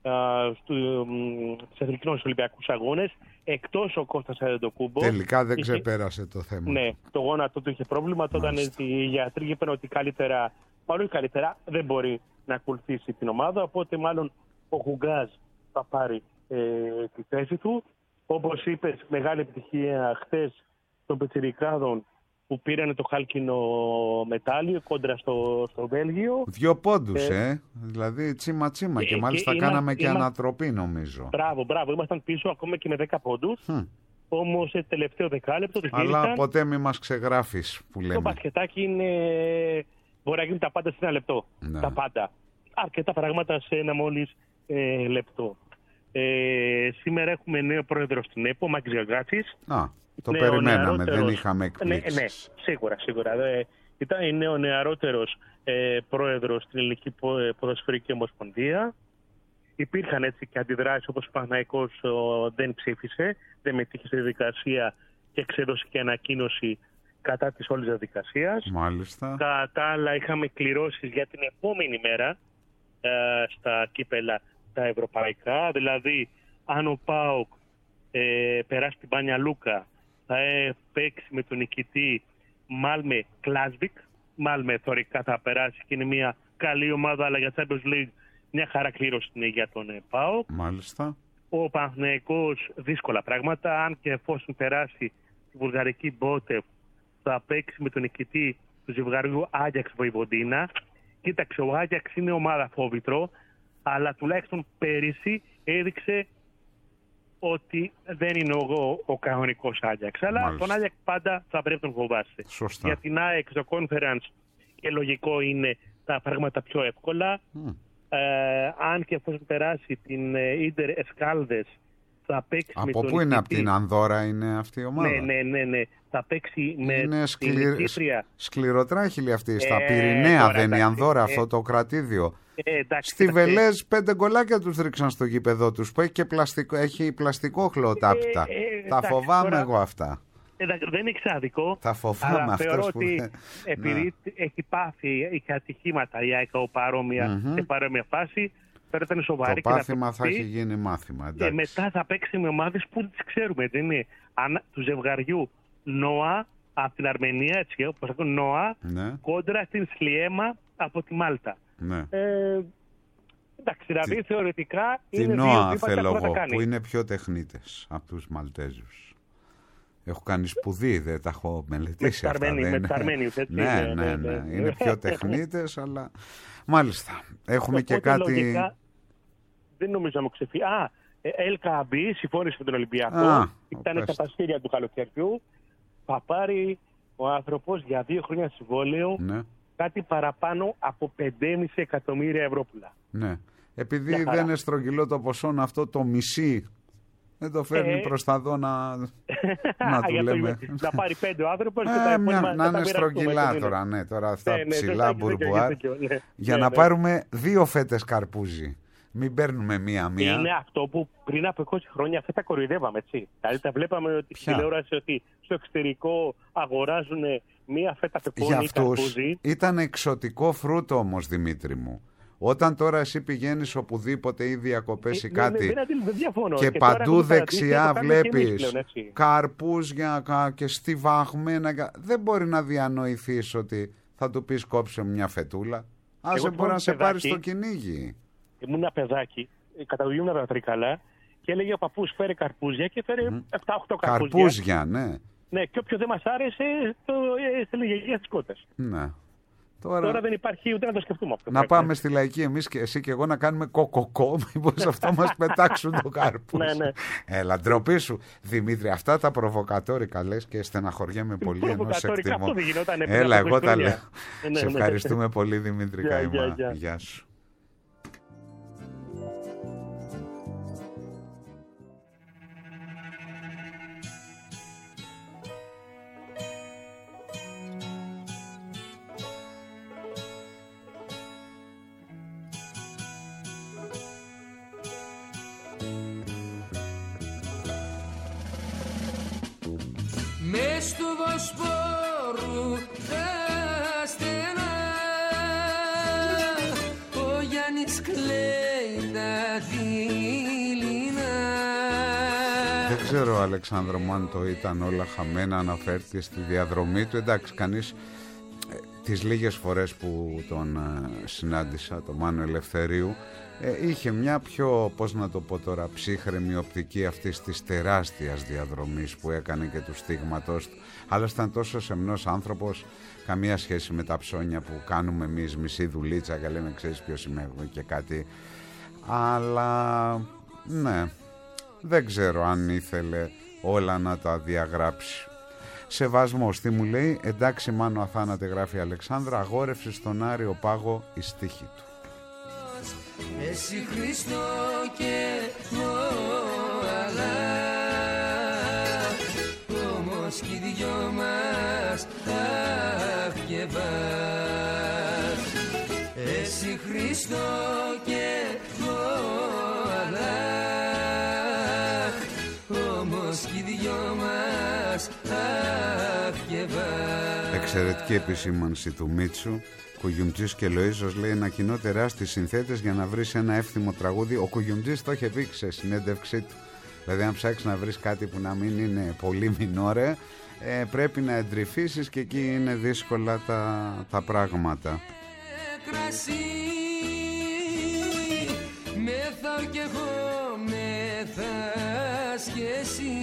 στους εθνικούς Ολυμπιακούς Αγώνες, εκτός ο Κώστας Αντετοκούμπο. Τελικά δεν είχε, ξεπέρασε το θέμα. Ναι, το γόνατο του είχε πρόβλημα. Τότε οι γιατροί είπαν ότι καλύτερα, μάλλον καλύτερα δεν μπορεί να ακολουθήσει την ομάδα. Οπότε μάλλον ο Γουγκάζ θα πάρει ε, τη θέση του. Όπως είπες, μεγάλη επιτυχία χθες των Πετσιρικάδων που πήραν το χάλκινο μετάλλιο κόντρα στο, στο Βέλγιο. Δύο πόντους, ε, ε. δηλαδή τσίμα τσίμα ε, και μάλιστα και κάναμε είμα, και είμα... ανατροπή νομίζω. Μπράβο, μπράβο, ήμασταν πίσω ακόμα και με δέκα πόντους. Hm. Όμως σε τελευταίο δεκάλεπτο το Αλλά γύρισαν. ποτέ μη μας ξεγράφεις που λέμε. Το μπασκετάκι είναι... μπορεί να γίνει τα πάντα σε ένα λεπτό. Ναι. Τα πάντα. Αρκετά πράγματα σε ένα μόλις ε, λεπτό. Ε, σήμερα έχουμε νέο πρόεδρο στην ΕΠΟ, Μάκης Γαγκάτσης. Α, το νέο περιμέναμε, δεν είχαμε εκπλήξεις. Ναι, ναι, σίγουρα, σίγουρα. Ε, ήταν νέο νεαρότερος ε, πρόεδρος στην Ελληνική Ποδοσφαιρική Ομοσπονδία. Υπήρχαν έτσι και αντιδράσεις, όπως ο Παναθηναϊκός δεν ψήφισε, δεν μετήχε στη διαδικασία και εξέδωσε και ανακοίνωση κατά της όλης διαδικασίας. Μάλιστα. Κατά άλλα, είχαμε κληρώσεις για την επόμενη μέρα ε, στα κύπελα τα ευρωπαϊκά. Δηλαδή, αν ο ΠΑΟΚ ε, περάσει την Πάνια Λούκα, θα ε, παίξει με τον νικητή Μάλμε Κλάσβικ. Μάλμε θωρικά θα περάσει και είναι μια καλή ομάδα, αλλά για Champions League μια χαρά κλήρωση είναι για τον ε, ΠΑΟΚ. Μάλιστα. Ο Παναθηναϊκός δύσκολα πράγματα, αν και εφόσον περάσει τη βουλγαρική Μπότεφ, θα παίξει με τον νικητή του ζευγαριού Άγιαξ Βοηβοντίνα. Κοίταξε, ο Άγιαξ είναι ομάδα φόβητρο, αλλά τουλάχιστον πέρυσι έδειξε ότι δεν είναι ο, ο κανονικός Άγιαξ. Αλλά Μάλιστα. τον Άγιαξ πάντα θα πρέπει να τον φοβάσαι. Σωστά. Για την ΑΕΚ στο Conference και λογικό είναι τα πράγματα πιο εύκολα. Mm. Ε, αν και εφόσον περάσει την Ίντερ Εσκάλδες, θα παίξει από με τον πού είναι, νικητή. Από την Ανδώρα είναι αυτή η ομάδα? Ναι, ναι, ναι, ναι. Θα παίξει με είναι την νικήτρια. Σκληροτράχυλη αυτή, στα ε, Πυρηναία τώρα, δεν είναι η Ανδώρα, ε, αυτό το κρατήδιο. Ε, εντάξει, Στη Βελές πέντε γκολάκια τους ρίξαν στο γήπεδο τους που έχει και πλαστικό, έχει πλαστικό χλωτάπιτα. Ε, ε, τα εντάξει, φοβάμαι τώρα, εγώ αυτά. Ε, δεν είναι εξάδικο. Τα φοβάμαι αλλά θεωρώ που... ότι επειδή ναι. έχει πάθει, είχε ατυχήματα η ΑΕΚ παρόμοια, mm-hmm. σε παρόμοια φάση. Είναι σοβαρή το πάθημα και θα έχει γίνει μάθημα. Και μετά θα παίξει με ομάδες που τις ξέρουμε. Δεν είναι αν, του ζευγαριού Νόα από την Αρμενία, έτσι όπως θα πούμε Νόα, ναι. κόντρα στην Σλιέμα από τη Μάλτα. Ναι. Ε, εντάξει, δηλαδή τι, θεωρητικά τι είναι Νόα δύο θέλω εγώ, που είναι πιο τεχνίτες από τους Μαλτέζους. Έχω κάνει σπουδή, δεν τα έχω μελετήσει αυτά. Αρμένοι, με τους Αρμένιους, έτσι. Ναι, ναι, ναι, ναι, ναι. Είναι πιο τεχνίτες, αλλά μάλιστα. Έχουμε οπότε, και κάτι... Λογικά, δεν νομίζω να μου ξεφύγει. Α, Ελκαμπή συμφώνησε με τον Ολυμπιακό. Α, ήταν στα παστήρια του καλοκαιριού. Θα πάρει ο άνθρωπος για δύο χρόνια συμβόλαιο ναι. κάτι παραπάνω από πέντε κόμμα πέντε εκατομμύρια ευρώ. Ναι. Επειδή δεν είναι στρογγυλό το ποσό αυτό, το μισή δεν το φέρνει ε, προς τα δω να, να του λέμε. Να πάρει πέντε ο άνθρωπος και ε, τα μια, επόμενα. Να είναι στρογγυλά τώρα, ναι, τώρα αυτά ναι, ψηλά ναι, μπουρμπουάρ. Ναι, για ναι, να ναι. πάρουμε δύο φέτες καρπούζι. Μην παίρνουμε μία-μία. Είναι αυτό που πριν από είκοσι χρόνια αυτά τα κοροϊδεύαμε, έτσι. Δηλαδή τα βλέπαμε ότι στην τηλεόραση ότι στο εξωτερικό αγοράζουν μία φέτα πεπόνι καρπούζι. Ήταν εξωτικό φρούτο όμως, Δημήτρη μου. Όταν τώρα εσύ πηγαίνεις οπουδήποτε ή διακοπές ή κάτι δεν, δεν, δεν διαφωνώ. και, και παντού δεξιά βλέπεις καρπούζια και στιβαγμένα, δεν μπορεί να διανοηθείς ότι θα του πεις κόψε μια φετούλα. Άσε μπορεί να σε πάρει στο κυνήγι. Ήμουν ένα παιδάκι, καταδουλήμουν τα τρίκαλα και έλεγε ο παππούς φέρε καρπούζια και φέρε mm. επτά οχτώ καρπούζια. Καρπούζια, ναι. Ναι, και όποιο δεν μας άρεσε, το έλεγε για τις κότες. Ναι. Τώρα... Τώρα δεν υπάρχει ούτε να το σκεφτούμε αυτό. Να πάμε στη λαϊκή εμείς και εσύ και εγώ να κάνουμε κοκοκό, μήπως αυτά μας πετάξουν το καρπούζι. Ναι, ναι. Έλα, ντροπή σου. Δημήτρη, αυτά τα προβοκατόρικα λες και στεναχωριέμαι πολύ ενώ σε εκτιμώ. Έλα, εγώ τα λέω. Σε ευχαριστούμε πολύ, Δημήτρη Καημά. Γεια σου. Μες του Βοσπόρου τα στενά ο Γιάννης κλαίει τα ξέρω, Αλεξάνδρο μου, αν το ήταν όλα χαμένα, αναφέρθηκε στη διαδρομή του. Εντάξει, κανείς ε, τις λίγες φορές που τον ε, συνάντησα, τον Μάνο Ελευθερίου, ε, είχε μια πιο, πώς να το πω τώρα, ψύχρεμη οπτική αυτής της τεράστιας διαδρομής που έκανε και του στίγματος του. Αλλά ήταν τόσο σεμνός άνθρωπος, καμία σχέση με τα ψώνια που κάνουμε εμείς, μισή δουλίτσα και λέμε ξέρεις ποιος είμαι εγώ και κάτι. Αλλά ναι, δεν ξέρω αν ήθελε όλα να τα διαγράψει. Σεβασμός, τι μου λέει, εντάξει Μάνο αθάνατε, γράφει η Αλεξάνδρα, αγόρευσε στον Άριο Πάγο η στίχη του. Εσύ Χριστό και εγώ, αλλά όμως κι οι δυο μας αχ και βαχ. Εσύ Χριστό και εγώ, αλλά όμως κι οι δυο μας αχ και βαχ. Εξαιρετική επισήμανση του Μίτσου. Κουγιουμτζής και Λοΐζος λέει ένα κοινό τεράστιοι συνθέτες για να βρεις ένα εύθυμο τραγούδι. Ο Κουγιουμτζής το είχε πει σε συνέντευξή του. Δηλαδή αν ψάξεις να βρεις κάτι που να μην είναι πολύ μινόρε, ε, πρέπει να εντρυφήσεις και εκεί είναι δύσκολα τα, τα πράγματα. Κρασί, μεθάω κι εγώ, μεθάς κι εσύ,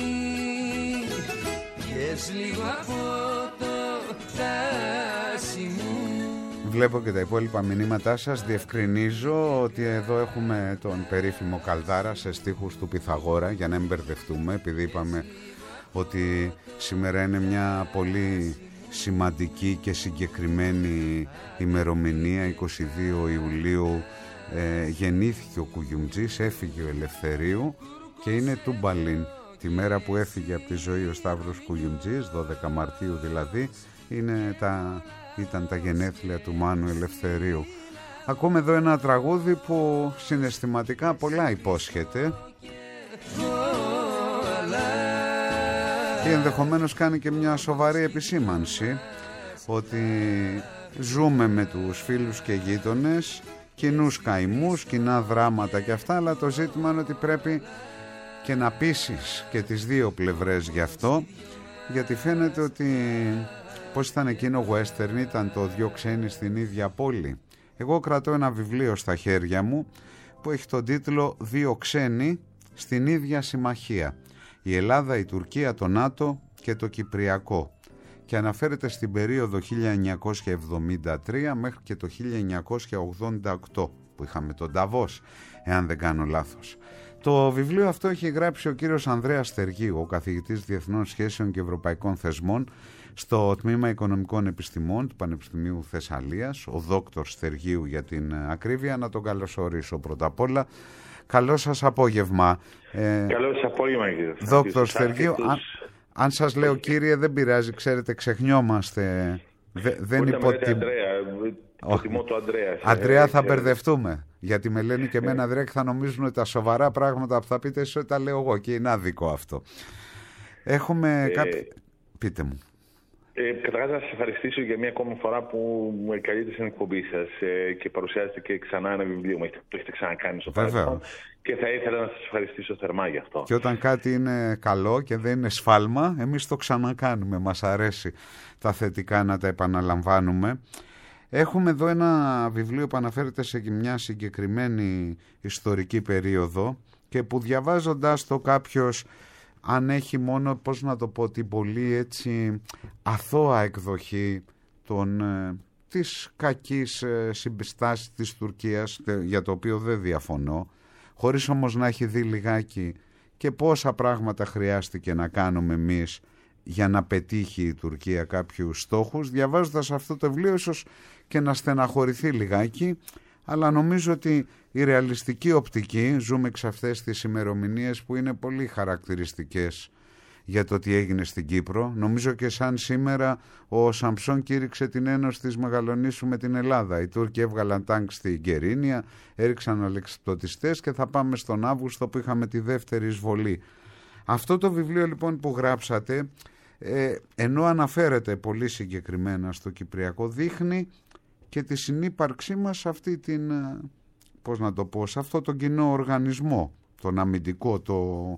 πιες λίγο από το τάσι μου. Βλέπω και τα υπόλοιπα μηνύματά σας. Διευκρινίζω ότι εδώ έχουμε τον περίφημο Καλδάρα σε στίχους του Πυθαγόρα, για να μην μπερδευτούμε, επειδή είπαμε ότι σήμερα είναι μια πολύ σημαντική και συγκεκριμένη ημερομηνία, είκοσι δύο Ιουλίου ε, γεννήθηκε ο Κουγιουμτζής, έφυγε ο Ελευθερίου και είναι Τούμπαλιν, τη μέρα που έφυγε από τη ζωή ο Σταύρος Κουγιουμτζής, δώδεκα Μαρτίου δηλαδή, είναι τα... ήταν τα γενέθλια του Μάνου Ελευθερίου. Ακούμε εδώ ένα τραγούδι που συναισθηματικά πολλά υπόσχεται και ενδεχομένως κάνει και μια σοβαρή επισήμανση ότι ζούμε με τους φίλους και γείτονες κοινούς καημούς, κοινά δράματα και αυτά, αλλά το ζήτημα είναι ότι πρέπει και να πείσεις και τις δύο πλευρές γι' αυτό, γιατί φαίνεται ότι πώς ήταν εκείνο western, ήταν το δυο ξένοι στην ίδια πόλη. Εγώ κρατώ ένα βιβλίο στα χέρια μου που έχει τον τίτλο «Δύο ξένοι στην ίδια συμμαχία. Η Ελλάδα, η Τουρκία, το ΝΑΤΟ και το Κυπριακό». Και αναφέρεται στην περίοδο χίλια εννιακόσια εβδομήντα τρία μέχρι και το χίλια εννιακόσια ογδόντα οκτώ που είχαμε τον Νταβός, εάν δεν κάνω λάθος. Το βιβλίο αυτό έχει γράψει ο κύριος Ανδρέας Στεργίου, ο καθηγητής Διεθνών Σχέσεων και Ευρωπαϊκών Θεσμών στο Τμήμα Οικονομικών Επιστημών του Πανεπιστημίου Θεσσαλίας, ο δόκτωρ Στεργίου για την ακρίβεια. Να τον καλωσορίσω πρώτα απ' όλα. Καλό σας απόγευμα. Ε, Καλό σας απόγευμα, κύριε δόκτωρ Στεργίου. Αν, αν σας λέω κύριε, δεν πειράζει, ξέρετε, ξεχνιόμαστε. Δε, δεν υποτιμ... Προτιμώ το Ανδρέα. Ανδρέα, θα μπερδευτούμε. Γιατί με λένε και εμένα Ανδρέα και θα νομίζουν ότι τα σοβαρά πράγματα που θα πείτε εσείς ότι τα λέω εγώ και είναι άδικο αυτό. Έχουμε ε, κάποιο... Πείτε μου. Ε, Καταρχάς να σας ευχαριστήσω για μια ακόμη φορά που με καλείτε στην εκπομπή σας ε, και παρουσιάζετε και ξανά ένα βιβλίο μου. Το έχετε ξανακάνει στο παρελθόν και θα ήθελα να σας ευχαριστήσω θερμά γι' αυτό. Και όταν κάτι είναι καλό και δεν είναι σφάλμα, εμείς το ξανακάνουμε. Μας αρέσει τα θετικά να τα επαναλαμβάνουμε. Έχουμε εδώ ένα βιβλίο που αναφέρεται σε μια συγκεκριμένη ιστορική περίοδο και που διαβάζοντας το κάποιος, αν έχει μόνο, πώς να το πω, την πολύ έτσι αθώα εκδοχή των, ε, της κακής ε, συμπιστάσης της Τουρκίας, για το οποίο δεν διαφωνώ, χωρίς όμως να έχει δει λιγάκι και πόσα πράγματα χρειάστηκε να κάνουμε εμείς για να πετύχει η Τουρκία κάποιους στόχους, διαβάζοντας αυτό το βιβλίο ίσως και να στεναχωρηθεί λιγάκι, αλλά νομίζω ότι η ρεαλιστική οπτική, ζούμε εξ αυτές τις ημερομηνίες που είναι πολύ χαρακτηριστικές για το τι έγινε στην Κύπρο. Νομίζω και σαν σήμερα ο Σαμψόν κήρυξε την ένωση της Μεγαλονήσου με την Ελλάδα. Οι Τούρκοι έβγαλαν τάγκ στην Γκερίνια, έριξαν αλεξιπτωτιστές και θα πάμε στον Αύγουστο που είχαμε τη δεύτερη εισβολή. Αυτό το βιβλίο λοιπόν που γράψατε, ε, ενώ αναφέρεται πολύ συγκεκριμένα στο Κυπριακό, δείχνει και τη συνύπαρξή μας σε αυτή την, πώς να το πω, σε αυτό τον κοινό οργανισμό, τον αμυντικό, το,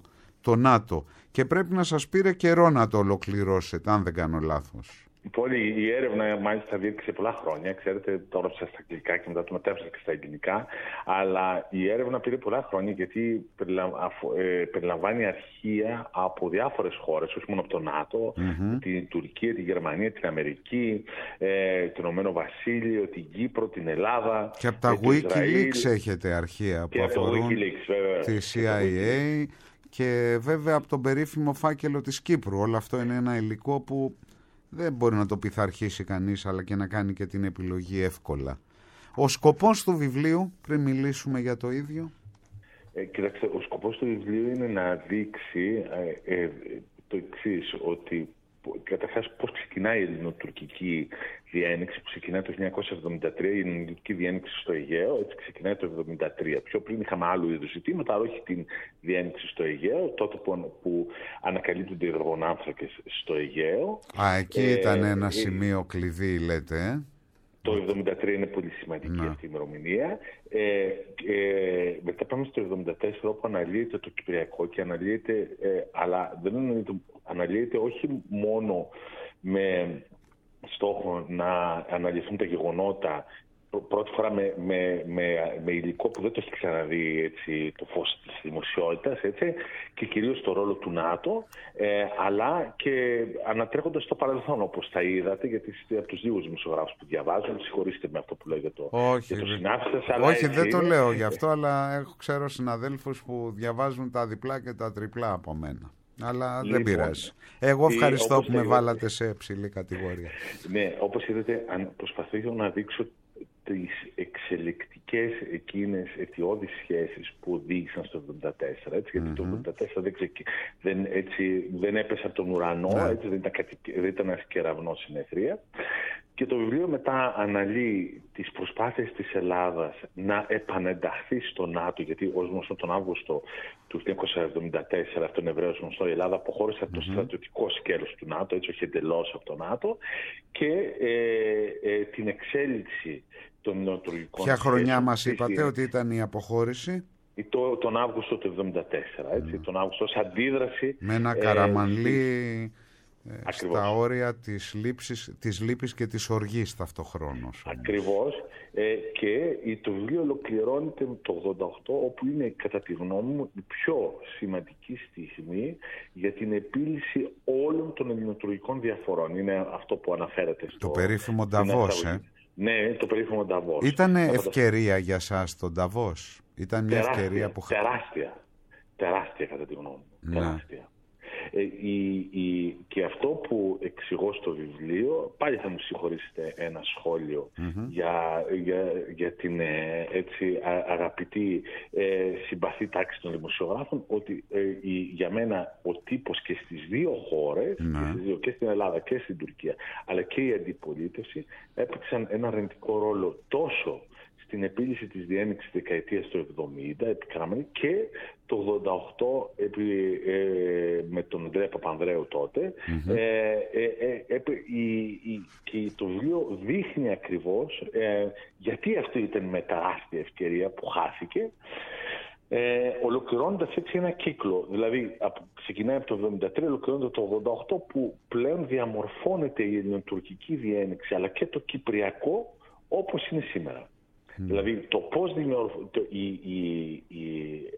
στο ΝΑΤΟ και πρέπει να σας πήρε καιρό να το ολοκληρώσετε, αν δεν κάνω λάθος. Λοιπόν, η έρευνα μάλιστα διήρκησε πολλά χρόνια. Ξέρετε, τώρα ψάχνω στα αγγλικά και μετά το μετέφρασα και στα ελληνικά. Αλλά η έρευνα πήρε πολλά χρόνια γιατί περιλαμβάνει αρχεία από διάφορες χώρες, όχι μόνο από το ΝΑΤΟ, mm-hmm. την Τουρκία, την Γερμανία, την Αμερική, ε, το Ηνωμένο Βασίλειο, την Κύπρο, την Ελλάδα. Και από τα Wikileaks έχετε αρχεία που αφορούν τη σι άι έι και βέβαια από τον περίφημο φάκελο της Κύπρου. Όλο αυτό είναι ένα υλικό που δεν μπορεί να το πειθαρχήσει κανείς, αλλά και να κάνει και την επιλογή εύκολα. Ο σκοπός του βιβλίου, πριν μιλήσουμε για το ίδιο. Ε, κοιτάξτε, ο σκοπός του βιβλίου είναι να δείξει ε, ε, το εξής, ότι καταρχάς πώς ξεκινάει η ελληνοτουρκική διένεξη, που ξεκινάει το χίλια εννιακόσια εβδομήντα τρία, η ελληνοτουρκική διένεξη στο Αιγαίο, έτσι ξεκινάει το εβδομήντα τρία. Πιο πριν είχαμε άλλου είδους ζητήματα, αλλά όχι την διένεξη στο Αιγαίο, τότε που, που ανακαλύπτονται οι υδρογονάνθρακες στο Αιγαίο. Α, εκεί ε, ήταν ένα ε, σημείο κλειδί, λέτε, ε? Το εβδομήντα τρία είναι πολύ σημαντική να. αυτή η ημερομηνία. Ε, ε, μετά πάμε στο εβδομήντα τέσσερα, όπου αναλύεται το Κυπριακό και αναλύεται, ε, αλλά δεν αναλύεται, αναλύεται όχι μόνο με στόχο να αναλυθούν τα γεγονότα, πρώτη φορά με, με, με, με υλικό που δεν το έχει ξαναδεί έτσι, το φως της δημοσιότητας, έτσι, και κυρίως το ρόλο του ΝΑΤΟ, ε, αλλά και ανατρέχοντας στο παρελθόν, όπως τα είδατε, γιατί είστε από τους λίγους δημοσιογράφους που διαβάζουν. Συγχωρήστε με αυτό που λέω για το, όχι, για το συνάφι σας. Αλλά όχι, έτσι, δεν το λέω γι' αυτό, αλλά έχω, ξέρω συναδέλφους που διαβάζουν τα διπλά και τα τριπλά από μένα. Αλλά λοιπόν, δεν πειράζει. Εγώ ευχαριστώ που με είδατε, βάλατε σε ψηλή κατηγορία. Ναι, όπως είδατε, προσπαθήσω να δείξω τις εξελικτικές εκείνες αιτιώδεις σχέσεις που οδήγησαν στο εβδομήντα τέσσερα, έτσι, γιατί mm-hmm. το εβδομήντα τέσσερα δεν, ξε... δεν, έτσι, δεν έπεσε από τον ουρανό, yeah. έτσι, δεν ήταν, κατη... δεν ήταν ένας κεραυνός συνεθρία. Και το βιβλίο μετά αναλύει τις προσπάθειες της Ελλάδας να επανενταχθεί στο ΝΑΤΟ, γιατί ως γνωστό τον Αύγουστο του χίλια εννιακόσια εβδομήντα τέσσερα, αυτό είναι ευρέως γνωστό, η Ελλάδα αποχώρησε από το mm-hmm. στρατιωτικό σκέλος του ΝΑΤΟ, έτσι, όχι εντελώς από το ΝΑΤΟ, και ε, ε, την εξέλιξη των νεοτουργικών. Ποια χρονιά μας είπατε της... ότι ήταν η αποχώρηση? Το, τον Αύγουστο του εβδομήντα τέσσερα, έτσι, mm. τον Αύγουστο, ως αντίδραση. Με ένα Καραμανλή... Ε, στα όρια της λήψης, της λύπης και της οργής ταυτοχρόνως. Ακριβώς. Ε, και το βιβλίο ολοκληρώνεται το ογδόντα οκτώ, όπου είναι κατά τη γνώμη μου η πιο σημαντική στιγμή για την επίλυση όλων των ελληνοτουρκικών διαφορών. Είναι αυτό που αναφέρεται στο... Το περίφημο Νταβός, ε. Ναι, το περίφημο Νταβός. Ήταν ευκαιρία για σας το Νταβός? Ήταν μια τεράστια, ευκαιρία που... Τεράστια. Τεράστια κατά τη γνώμη μου. Ναι. Τεράστια. Ε, η, η, και αυτό που εξηγώ στο βιβλίο, πάλι θα μου συγχωρήσετε ένα σχόλιο mm-hmm. για, για, για την ε, έτσι, α, αγαπητή ε, συμπαθή τάξη των δημοσιογράφων, ότι ε, η, για μένα ο τύπος και στις δύο χώρες, mm-hmm. και, στις δύο, και στην Ελλάδα και στην Τουρκία, αλλά και η αντιπολίτευση έπαιξαν ένα αρνητικό ρόλο τόσο στην επίλυση της διένεξης δεκαετίας του εβδομήντα επικραμμένη και το ογδόντα οκτώ επί, ε, με τον Ανδρέα Παπανδρέου τότε. Mm-hmm. ε, ε, ε, ε, η, η, και το βιβλίο δείχνει ακριβώς ε, γιατί αυτή ήταν με τεράστια ευκαιρία που χάθηκε, ε, ολοκληρώνοντας έτσι ένα κύκλο. Δηλαδή από, ξεκινάει από το εβδομήντα τρία, ολοκληρώνεται το ογδόντα οκτώ, που πλέον διαμορφώνεται η ελληνοτουρκική διένεξη αλλά και το κυπριακό όπως είναι σήμερα. Mm. Δηλαδή το πώς, δημιουργ... το, η, η, η,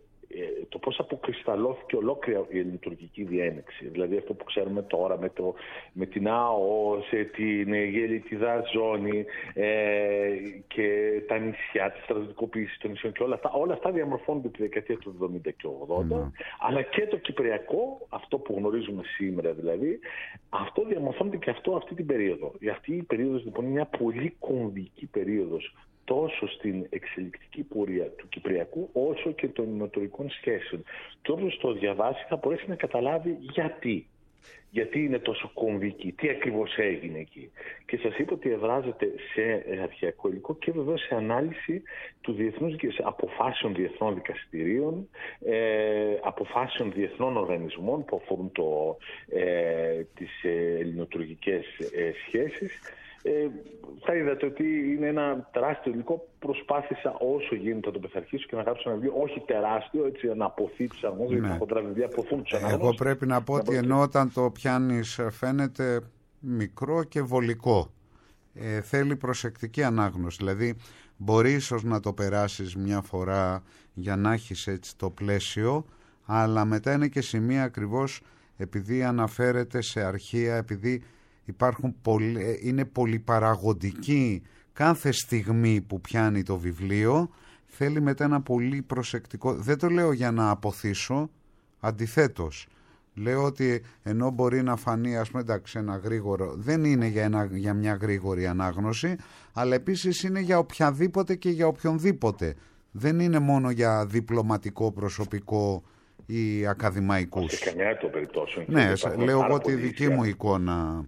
το πώς αποκρισταλώθηκε ολόκληρη η ελληνοτουρκική διένεξη. Δηλαδή αυτό που ξέρουμε τώρα με, το, με την ΑΟΣ, την γελιτιδά ζώνη ε, και τα νησιά, τη στρατιωτικοποίηση των νησιών και όλα αυτά. Όλα αυτά διαμορφώνονται τη δεκαετία του εβδομήντα και ογδόντα, mm. αλλά και το κυπριακό, αυτό που γνωρίζουμε σήμερα δηλαδή, αυτό διαμορφώνεται και αυτό αυτή την περίοδο. Αυτή η περίοδος λοιπόν είναι μια πολύ κομβική περίοδος τόσο στην εξελικτική πορεία του Κυπριακού όσο και των ελληνοτουρκικών σχέσεων. Και όποιος το διαβάσει θα μπορέσει να καταλάβει γιατί. Γιατί είναι τόσο κομβική, τι ακριβώς έγινε εκεί. Και σας είπα ότι εδράζεται σε αρχαιακό υλικό και βεβαίως σε ανάλυση του διεθνούς, σε αποφάσεων διεθνών δικαστηρίων, ε, αποφάσεων διεθνών οργανισμών που αφορούν το, ε, τις ε, ελληνοτουρκικές ε, σχέσεις. Ε, θα είδατε ότι είναι ένα τεράστιο υλικό. Προσπάθησα όσο γίνεται να το πειθαρχήσω και να γράψω ένα βιβλίο, όχι τεράστιο, έτσι να αποθεί τους αγώνες, γιατί τα κοντρά βιβλία αποθούν τους αγώνες. Εγώ πρέπει να πω ότι ενώ όταν το πιάνεις φαίνεται μικρό και βολικό, ε, θέλει προσεκτική ανάγνωση. Δηλαδή μπορεί ίσως να το περάσεις μια φορά για να έχεις έτσι το πλαίσιο, αλλά μετά είναι και σημεία ακριβώς επειδή αναφέρεται σε αρχεία, επειδή υπάρχουν πολλοί, είναι πολυπαραγωγική κάθε στιγμή που πιάνει το βιβλίο, θέλει μετά ένα πολύ προσεκτικό. Δεν το λέω για να αποθήσω, αντιθέτως. Λέω ότι ενώ μπορεί να φανεί, ας πούμε, εντάξει, ένα γρήγορο, δεν είναι για, ένα, για μια γρήγορη ανάγνωση, αλλά επίσης είναι για οποιαδήποτε και για οποιονδήποτε. Δεν είναι μόνο για διπλωματικό προσωπικό ή ακαδημαϊκούς. Σε καμιά των περιπτώσεων. Ναι, λέω εγώ τη δική μου εικόνα.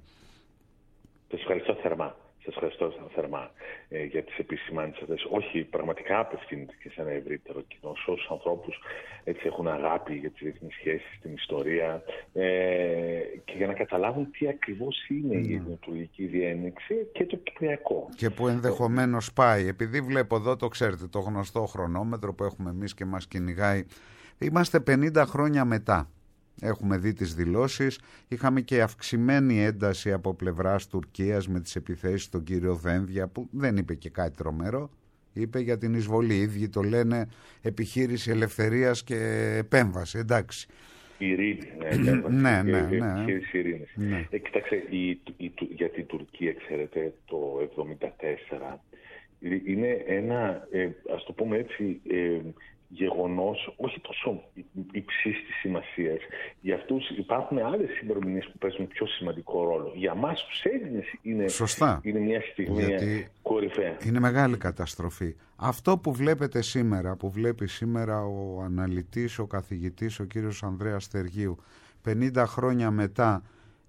Σας ευχαριστώ θερμά. Σας ευχαριστώ θερμά ε, για τις επισημάνσεις αυτές. Όχι, πραγματικά απευθύνεται και σε ένα ευρύτερο κοινό. Σε όσους ανθρώπους έτσι έχουν αγάπη για τις διεθνείς σχέσεις, την ιστορία ε, και για να καταλάβουν τι ακριβώς είναι mm. η ελληνοτουρκική διένεξη και το κυπριακό. Και που ενδεχομένως πάει. Επειδή βλέπω εδώ, το ξέρετε, το γνωστό χρονόμετρο που έχουμε εμείς και μας κυνηγάει. Είμαστε πενήντα χρόνια μετά. Έχουμε δει τις δηλώσεις, είχαμε και αυξημένη ένταση από πλευράς Τουρκίας με τις επιθέσεις στον κύριο Δένδια, που δεν είπε και κάτι τρομερό, είπε για την εισβολή. Οι ίδιοι το λένε επιχείρηση ελευθερίας και επέμβαση, εντάξει. Ειρήνη, ναι, ναι, ναι, ναι. Επιχείρηση ειρήνης. Ναι. Ε, κοιτάξτε, η, η, για την Τουρκία, ξέρετε, το εβδομήντα τέσσερα είναι ένα, ε, ας το πούμε έτσι, ε, γεγονός όχι τόσο υψής της σημασίας. Για αυτούς υπάρχουν άλλες ημερομηνίες που παίζουν πιο σημαντικό ρόλο. Για μας τους Έλληνες είναι, είναι μια στιγμή κορυφαία. Είναι μεγάλη καταστροφή. Αυτό που βλέπετε σήμερα, που βλέπει σήμερα ο αναλυτής, ο καθηγητής, ο κύριος Ανδρέας Στεργίου, πενήντα χρόνια μετά,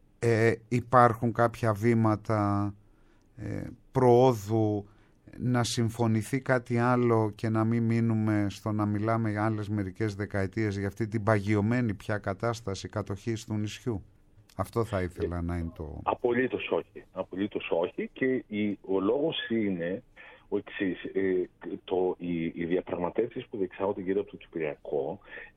ε, υπάρχουν κάποια βήματα ε, προόδου, να συμφωνηθεί κάτι άλλο και να μην μείνουμε στο να μιλάμε για άλλες μερικές δεκαετίες για αυτή την παγιωμένη πια κατάσταση κατοχής του νησιού. Αυτό θα ήθελα να είναι το... Απολύτως όχι. Απολύτως όχι και η, ο λόγος είναι ο εξής. Ε, το, οι, οι διαπραγματεύσεις που διεξάγονται γύρω από το Κυπριακό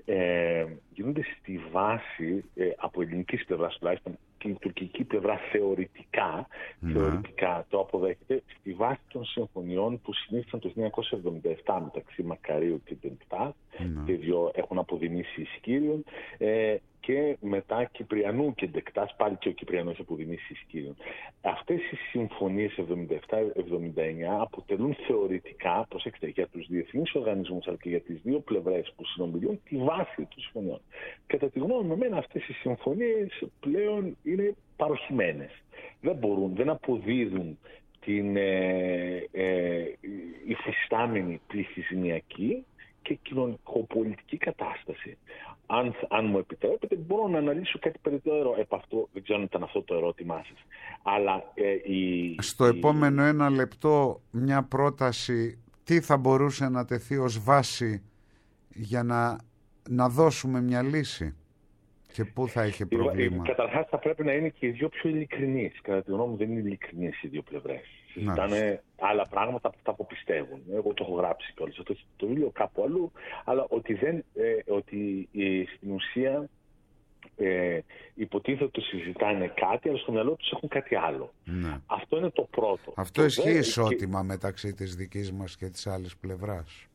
ε, γίνονται στη βάση ε, από ελληνικής πλευράς τουλάχιστον και η τουρκική πλευρά θεωρητικά, mm. θεωρητικά το αποδέχεται στη βάση των συμφωνιών που συνήθισαν το χίλια εννιακόσια εβδομήντα επτά μεταξύ Μακαρίου και Ντεντκτάτ mm. και δύο έχουν αποδημήσει Ισκύριον ε, και μετά Κυπριανού και Ντεκτάτ, πάλι και ο Κυπριανός έχει αποδημήσει Ισκύριον. Αυτές οι συμφωνίες εβδομήντα επτά εβδομήντα εννιά αποτελούν θεωρητικά, προσέξτε, για τους διεθνείς οργανισμούς αλλά και για τις δύο πλευρές που συνομιλούν τη βάση των συμφωνιών. Κατά τη γνώμη μου, εμένα αυτές οι συμφωνίες πλέον είναι παροχημένες. Δεν μπορούν, δεν αποδίδουν την ε, ε, υφιστάμενη πληθυσμιακή και κοινωνικοπολιτική κατάσταση. Αν, αν μου επιτρέπετε, μπορώ να αναλύσω κάτι περαιτέρω επ' αυτό. Δεν ξέρω αν ήταν αυτό το ερώτημά σας. Αλλά, ε, η, Στο η... επόμενο ένα λεπτό μια πρόταση, τι θα μπορούσε να τεθεί ως βάση για να, να δώσουμε μια λύση και πού θα είχε προβλήμα. Καταρχάς θα πρέπει να είναι και οι δύο πιο ειλικρινείς. Κατά τη γνώμη μου δεν είναι ειλικρινείς οι δύο πλευρές. Συζητάνε άλλα πράγματα από αυτά που πιστεύουν. Εγώ το έχω γράψει κιόλας αυτό το βιβλίο κάπου αλλού, αλλά ότι, δεν, ε, ότι ε, στην ουσία ε, υποτίθεται ότι συζητάνε κάτι, αλλά στο μυαλό τους έχουν κάτι άλλο. Ναι. Αυτό είναι το πρώτο. Αυτό το ισχύει ισότιμα και... μεταξύ της δικής μας και της άλλης πλευράς.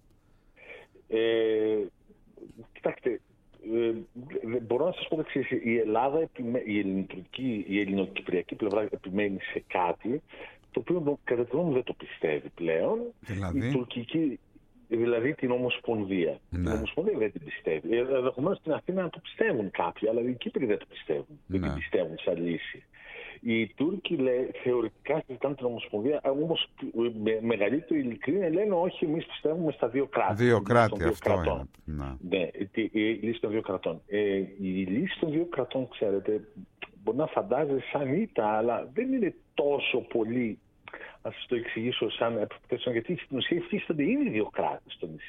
Ε, κοιτάξτε, Ε, μπορώ να σας πω εξής. Η Ελλάδα, επιμέ... η ελληνοτουρκική, η ελληνοκυπριακή πλευρά επιμένει σε κάτι το οποίο κατά τη γνώμη μου δεν το πιστεύει πλέον. Δηλαδή, η τουρκική, δηλαδή την Ομοσπονδία. Ναι. Την Ομοσπονδία δεν την πιστεύει. Ενδεχομένως στην Αθήνα να το πιστεύουν κάποιοι, αλλά οι Κύπροι δεν το πιστεύουν. Ναι. Δεν την πιστεύουν σαν λύση. Οι Τούρκοι λέει, θεωρητικά συζητάνε την Ομοσπονδία, όμως με μεγαλύτερη ειλικρίνεια λένε όχι, εμείς πιστεύουμε στα δύο κράτη. Δύο κράτη, αυτό κρατών. Είναι. Ναι, η λύση των δύο κρατών. Ε, η λύση των δύο κρατών, ξέρετε, μπορεί να φαντάζεσαι σαν ήττα, αλλά δεν είναι τόσο πολύ, να σας το εξηγήσω, σαν επιπτώσεων, γιατί στην ουσία υφίστανται ήδη δύο κράτη στο νησί.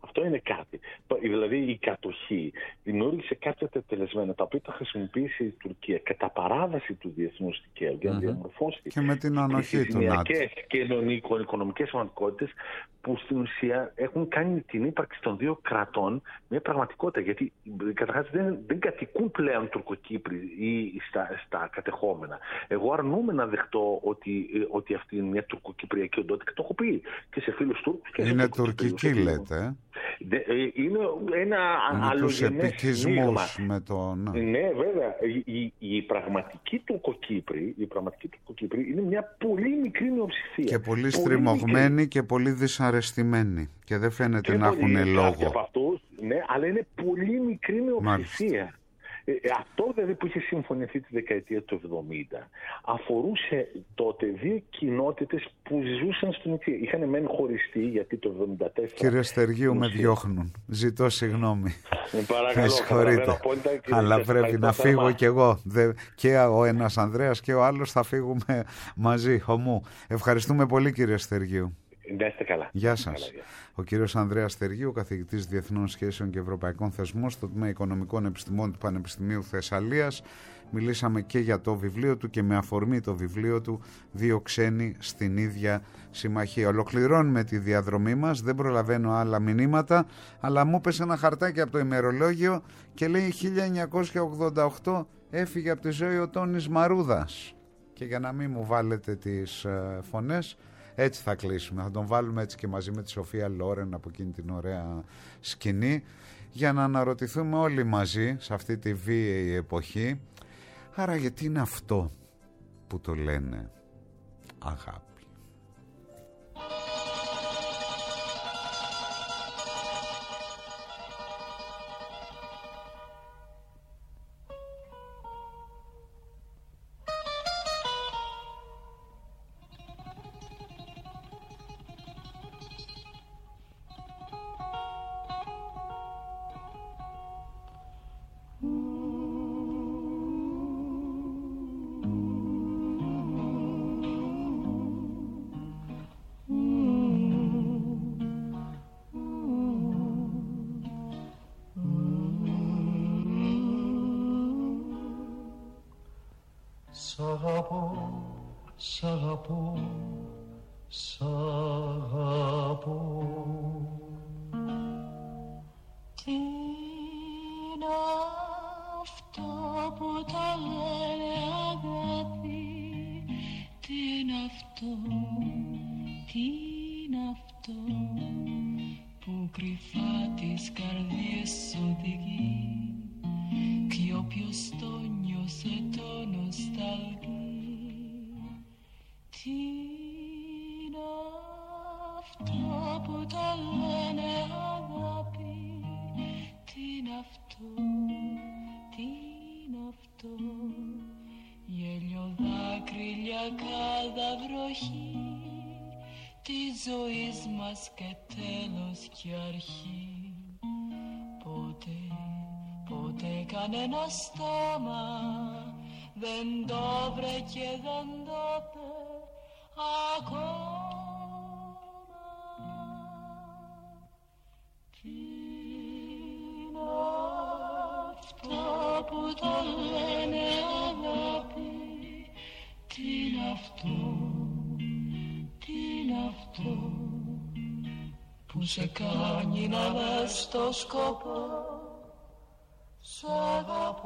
Αυτό είναι κάτι. Δηλαδή η κατοχή δημιούργησε κάποια τετελεσμένα τα οποία τα χρησιμοποίησε η Τουρκία κατά παράβαση του διεθνούς δικαίου για να mm-hmm. διαμορφώσει και με την ανοχή του ΝΑΤΟ και οικονομικές πραγματικότητες που στην ουσία έχουν κάνει την ύπαρξη των δύο κρατών μια πραγματικότητα. Γιατί καταρχάς δεν, δεν κατοικούν πλέον Τουρκοκύπροι ή στα, στα κατεχόμενα. Εγώ αρνούμαι να δεχτώ ότι, ότι αυτή είναι μια τουρκοκυπριακή οντότητα και το έχω πει και σε φίλους Τούρκους. Και είναι τουρκική λέτε. Είναι ένα αλλογενές μείγμα. Με το... ναι. ναι, βέβαια. Η, η, η πραγματική Τουρκοκύπρη, η πραγματική Τουρκοκύπρη είναι μια πολύ μικρή μειοψηφία. Και πολύ, πολύ στριμωγμένη μικρή. Και πολύ δυσαρεστημένη. Και δεν φαίνεται και να έχουν λόγο. Από αυτούς, ναι, αλλά είναι πολύ μικρή μειοψηφία. Ε, αυτό δηλαδή που είχε συμφωνηθεί τη δεκαετία του εβδομήντα αφορούσε τότε δύο κοινότητες που ζούσαν στην ουσία. Είχαν μεν χωριστεί γιατί το εβδομήντα τέσσερα. Κύριε Στεργίου, με διώχνουν. Ζητώ συγγνώμη. Με παρακαλώ. Συγχωρείτε. Αλλά πρέπει να φύγω κι εγώ. Και ο ένας Ανδρέας και ο άλλος θα φύγουμε μαζί. Χωμού. Ευχαριστούμε πολύ, κύριε Στεργίου. Να είστε καλά. Γεια σας. Καλά, ο κύριος Ανδρέας Στεργίου, καθηγητής Διεθνών Σχέσεων και Ευρωπαϊκών Θεσμών στο Τμήμα Οικονομικών Επιστημών του Πανεπιστημίου Θεσσαλίας. Μιλήσαμε και για το βιβλίο του και με αφορμή το βιβλίο του δύο ξένοι στην ίδια συμμαχία. Ολοκληρώνουμε τη διαδρομή μας, δεν προλαβαίνω άλλα μηνύματα, αλλά μου πέσε ένα χαρτάκι από το ημερολόγιο και λέει χίλια εννιακόσια ογδόντα οκτώ έφυγε από τη ζωή ο Τόνης Μαρούδας. Και για να μην μου βάλετε τις ε, φωνές, έτσι θα κλείσουμε. Θα τον βάλουμε έτσι και μαζί με τη Σοφία Λόρεν από εκείνη την ωραία σκηνή για να αναρωτηθούμε όλοι μαζί σε αυτή τη βίαιη εποχή. Άρα γιατί είναι αυτό που το λένε αγάπη. Και τέλος και αρχή. Ποτέ, ποτέ κανένα στόμα δεν το βρε και δεν το πε ακόμα. Τι είναι αυτό που το λένε αγάπη? Τι είναι αυτό, τι είναι αυτό που σε κάνει να δες το σκοπό? Σ' αγαπώ.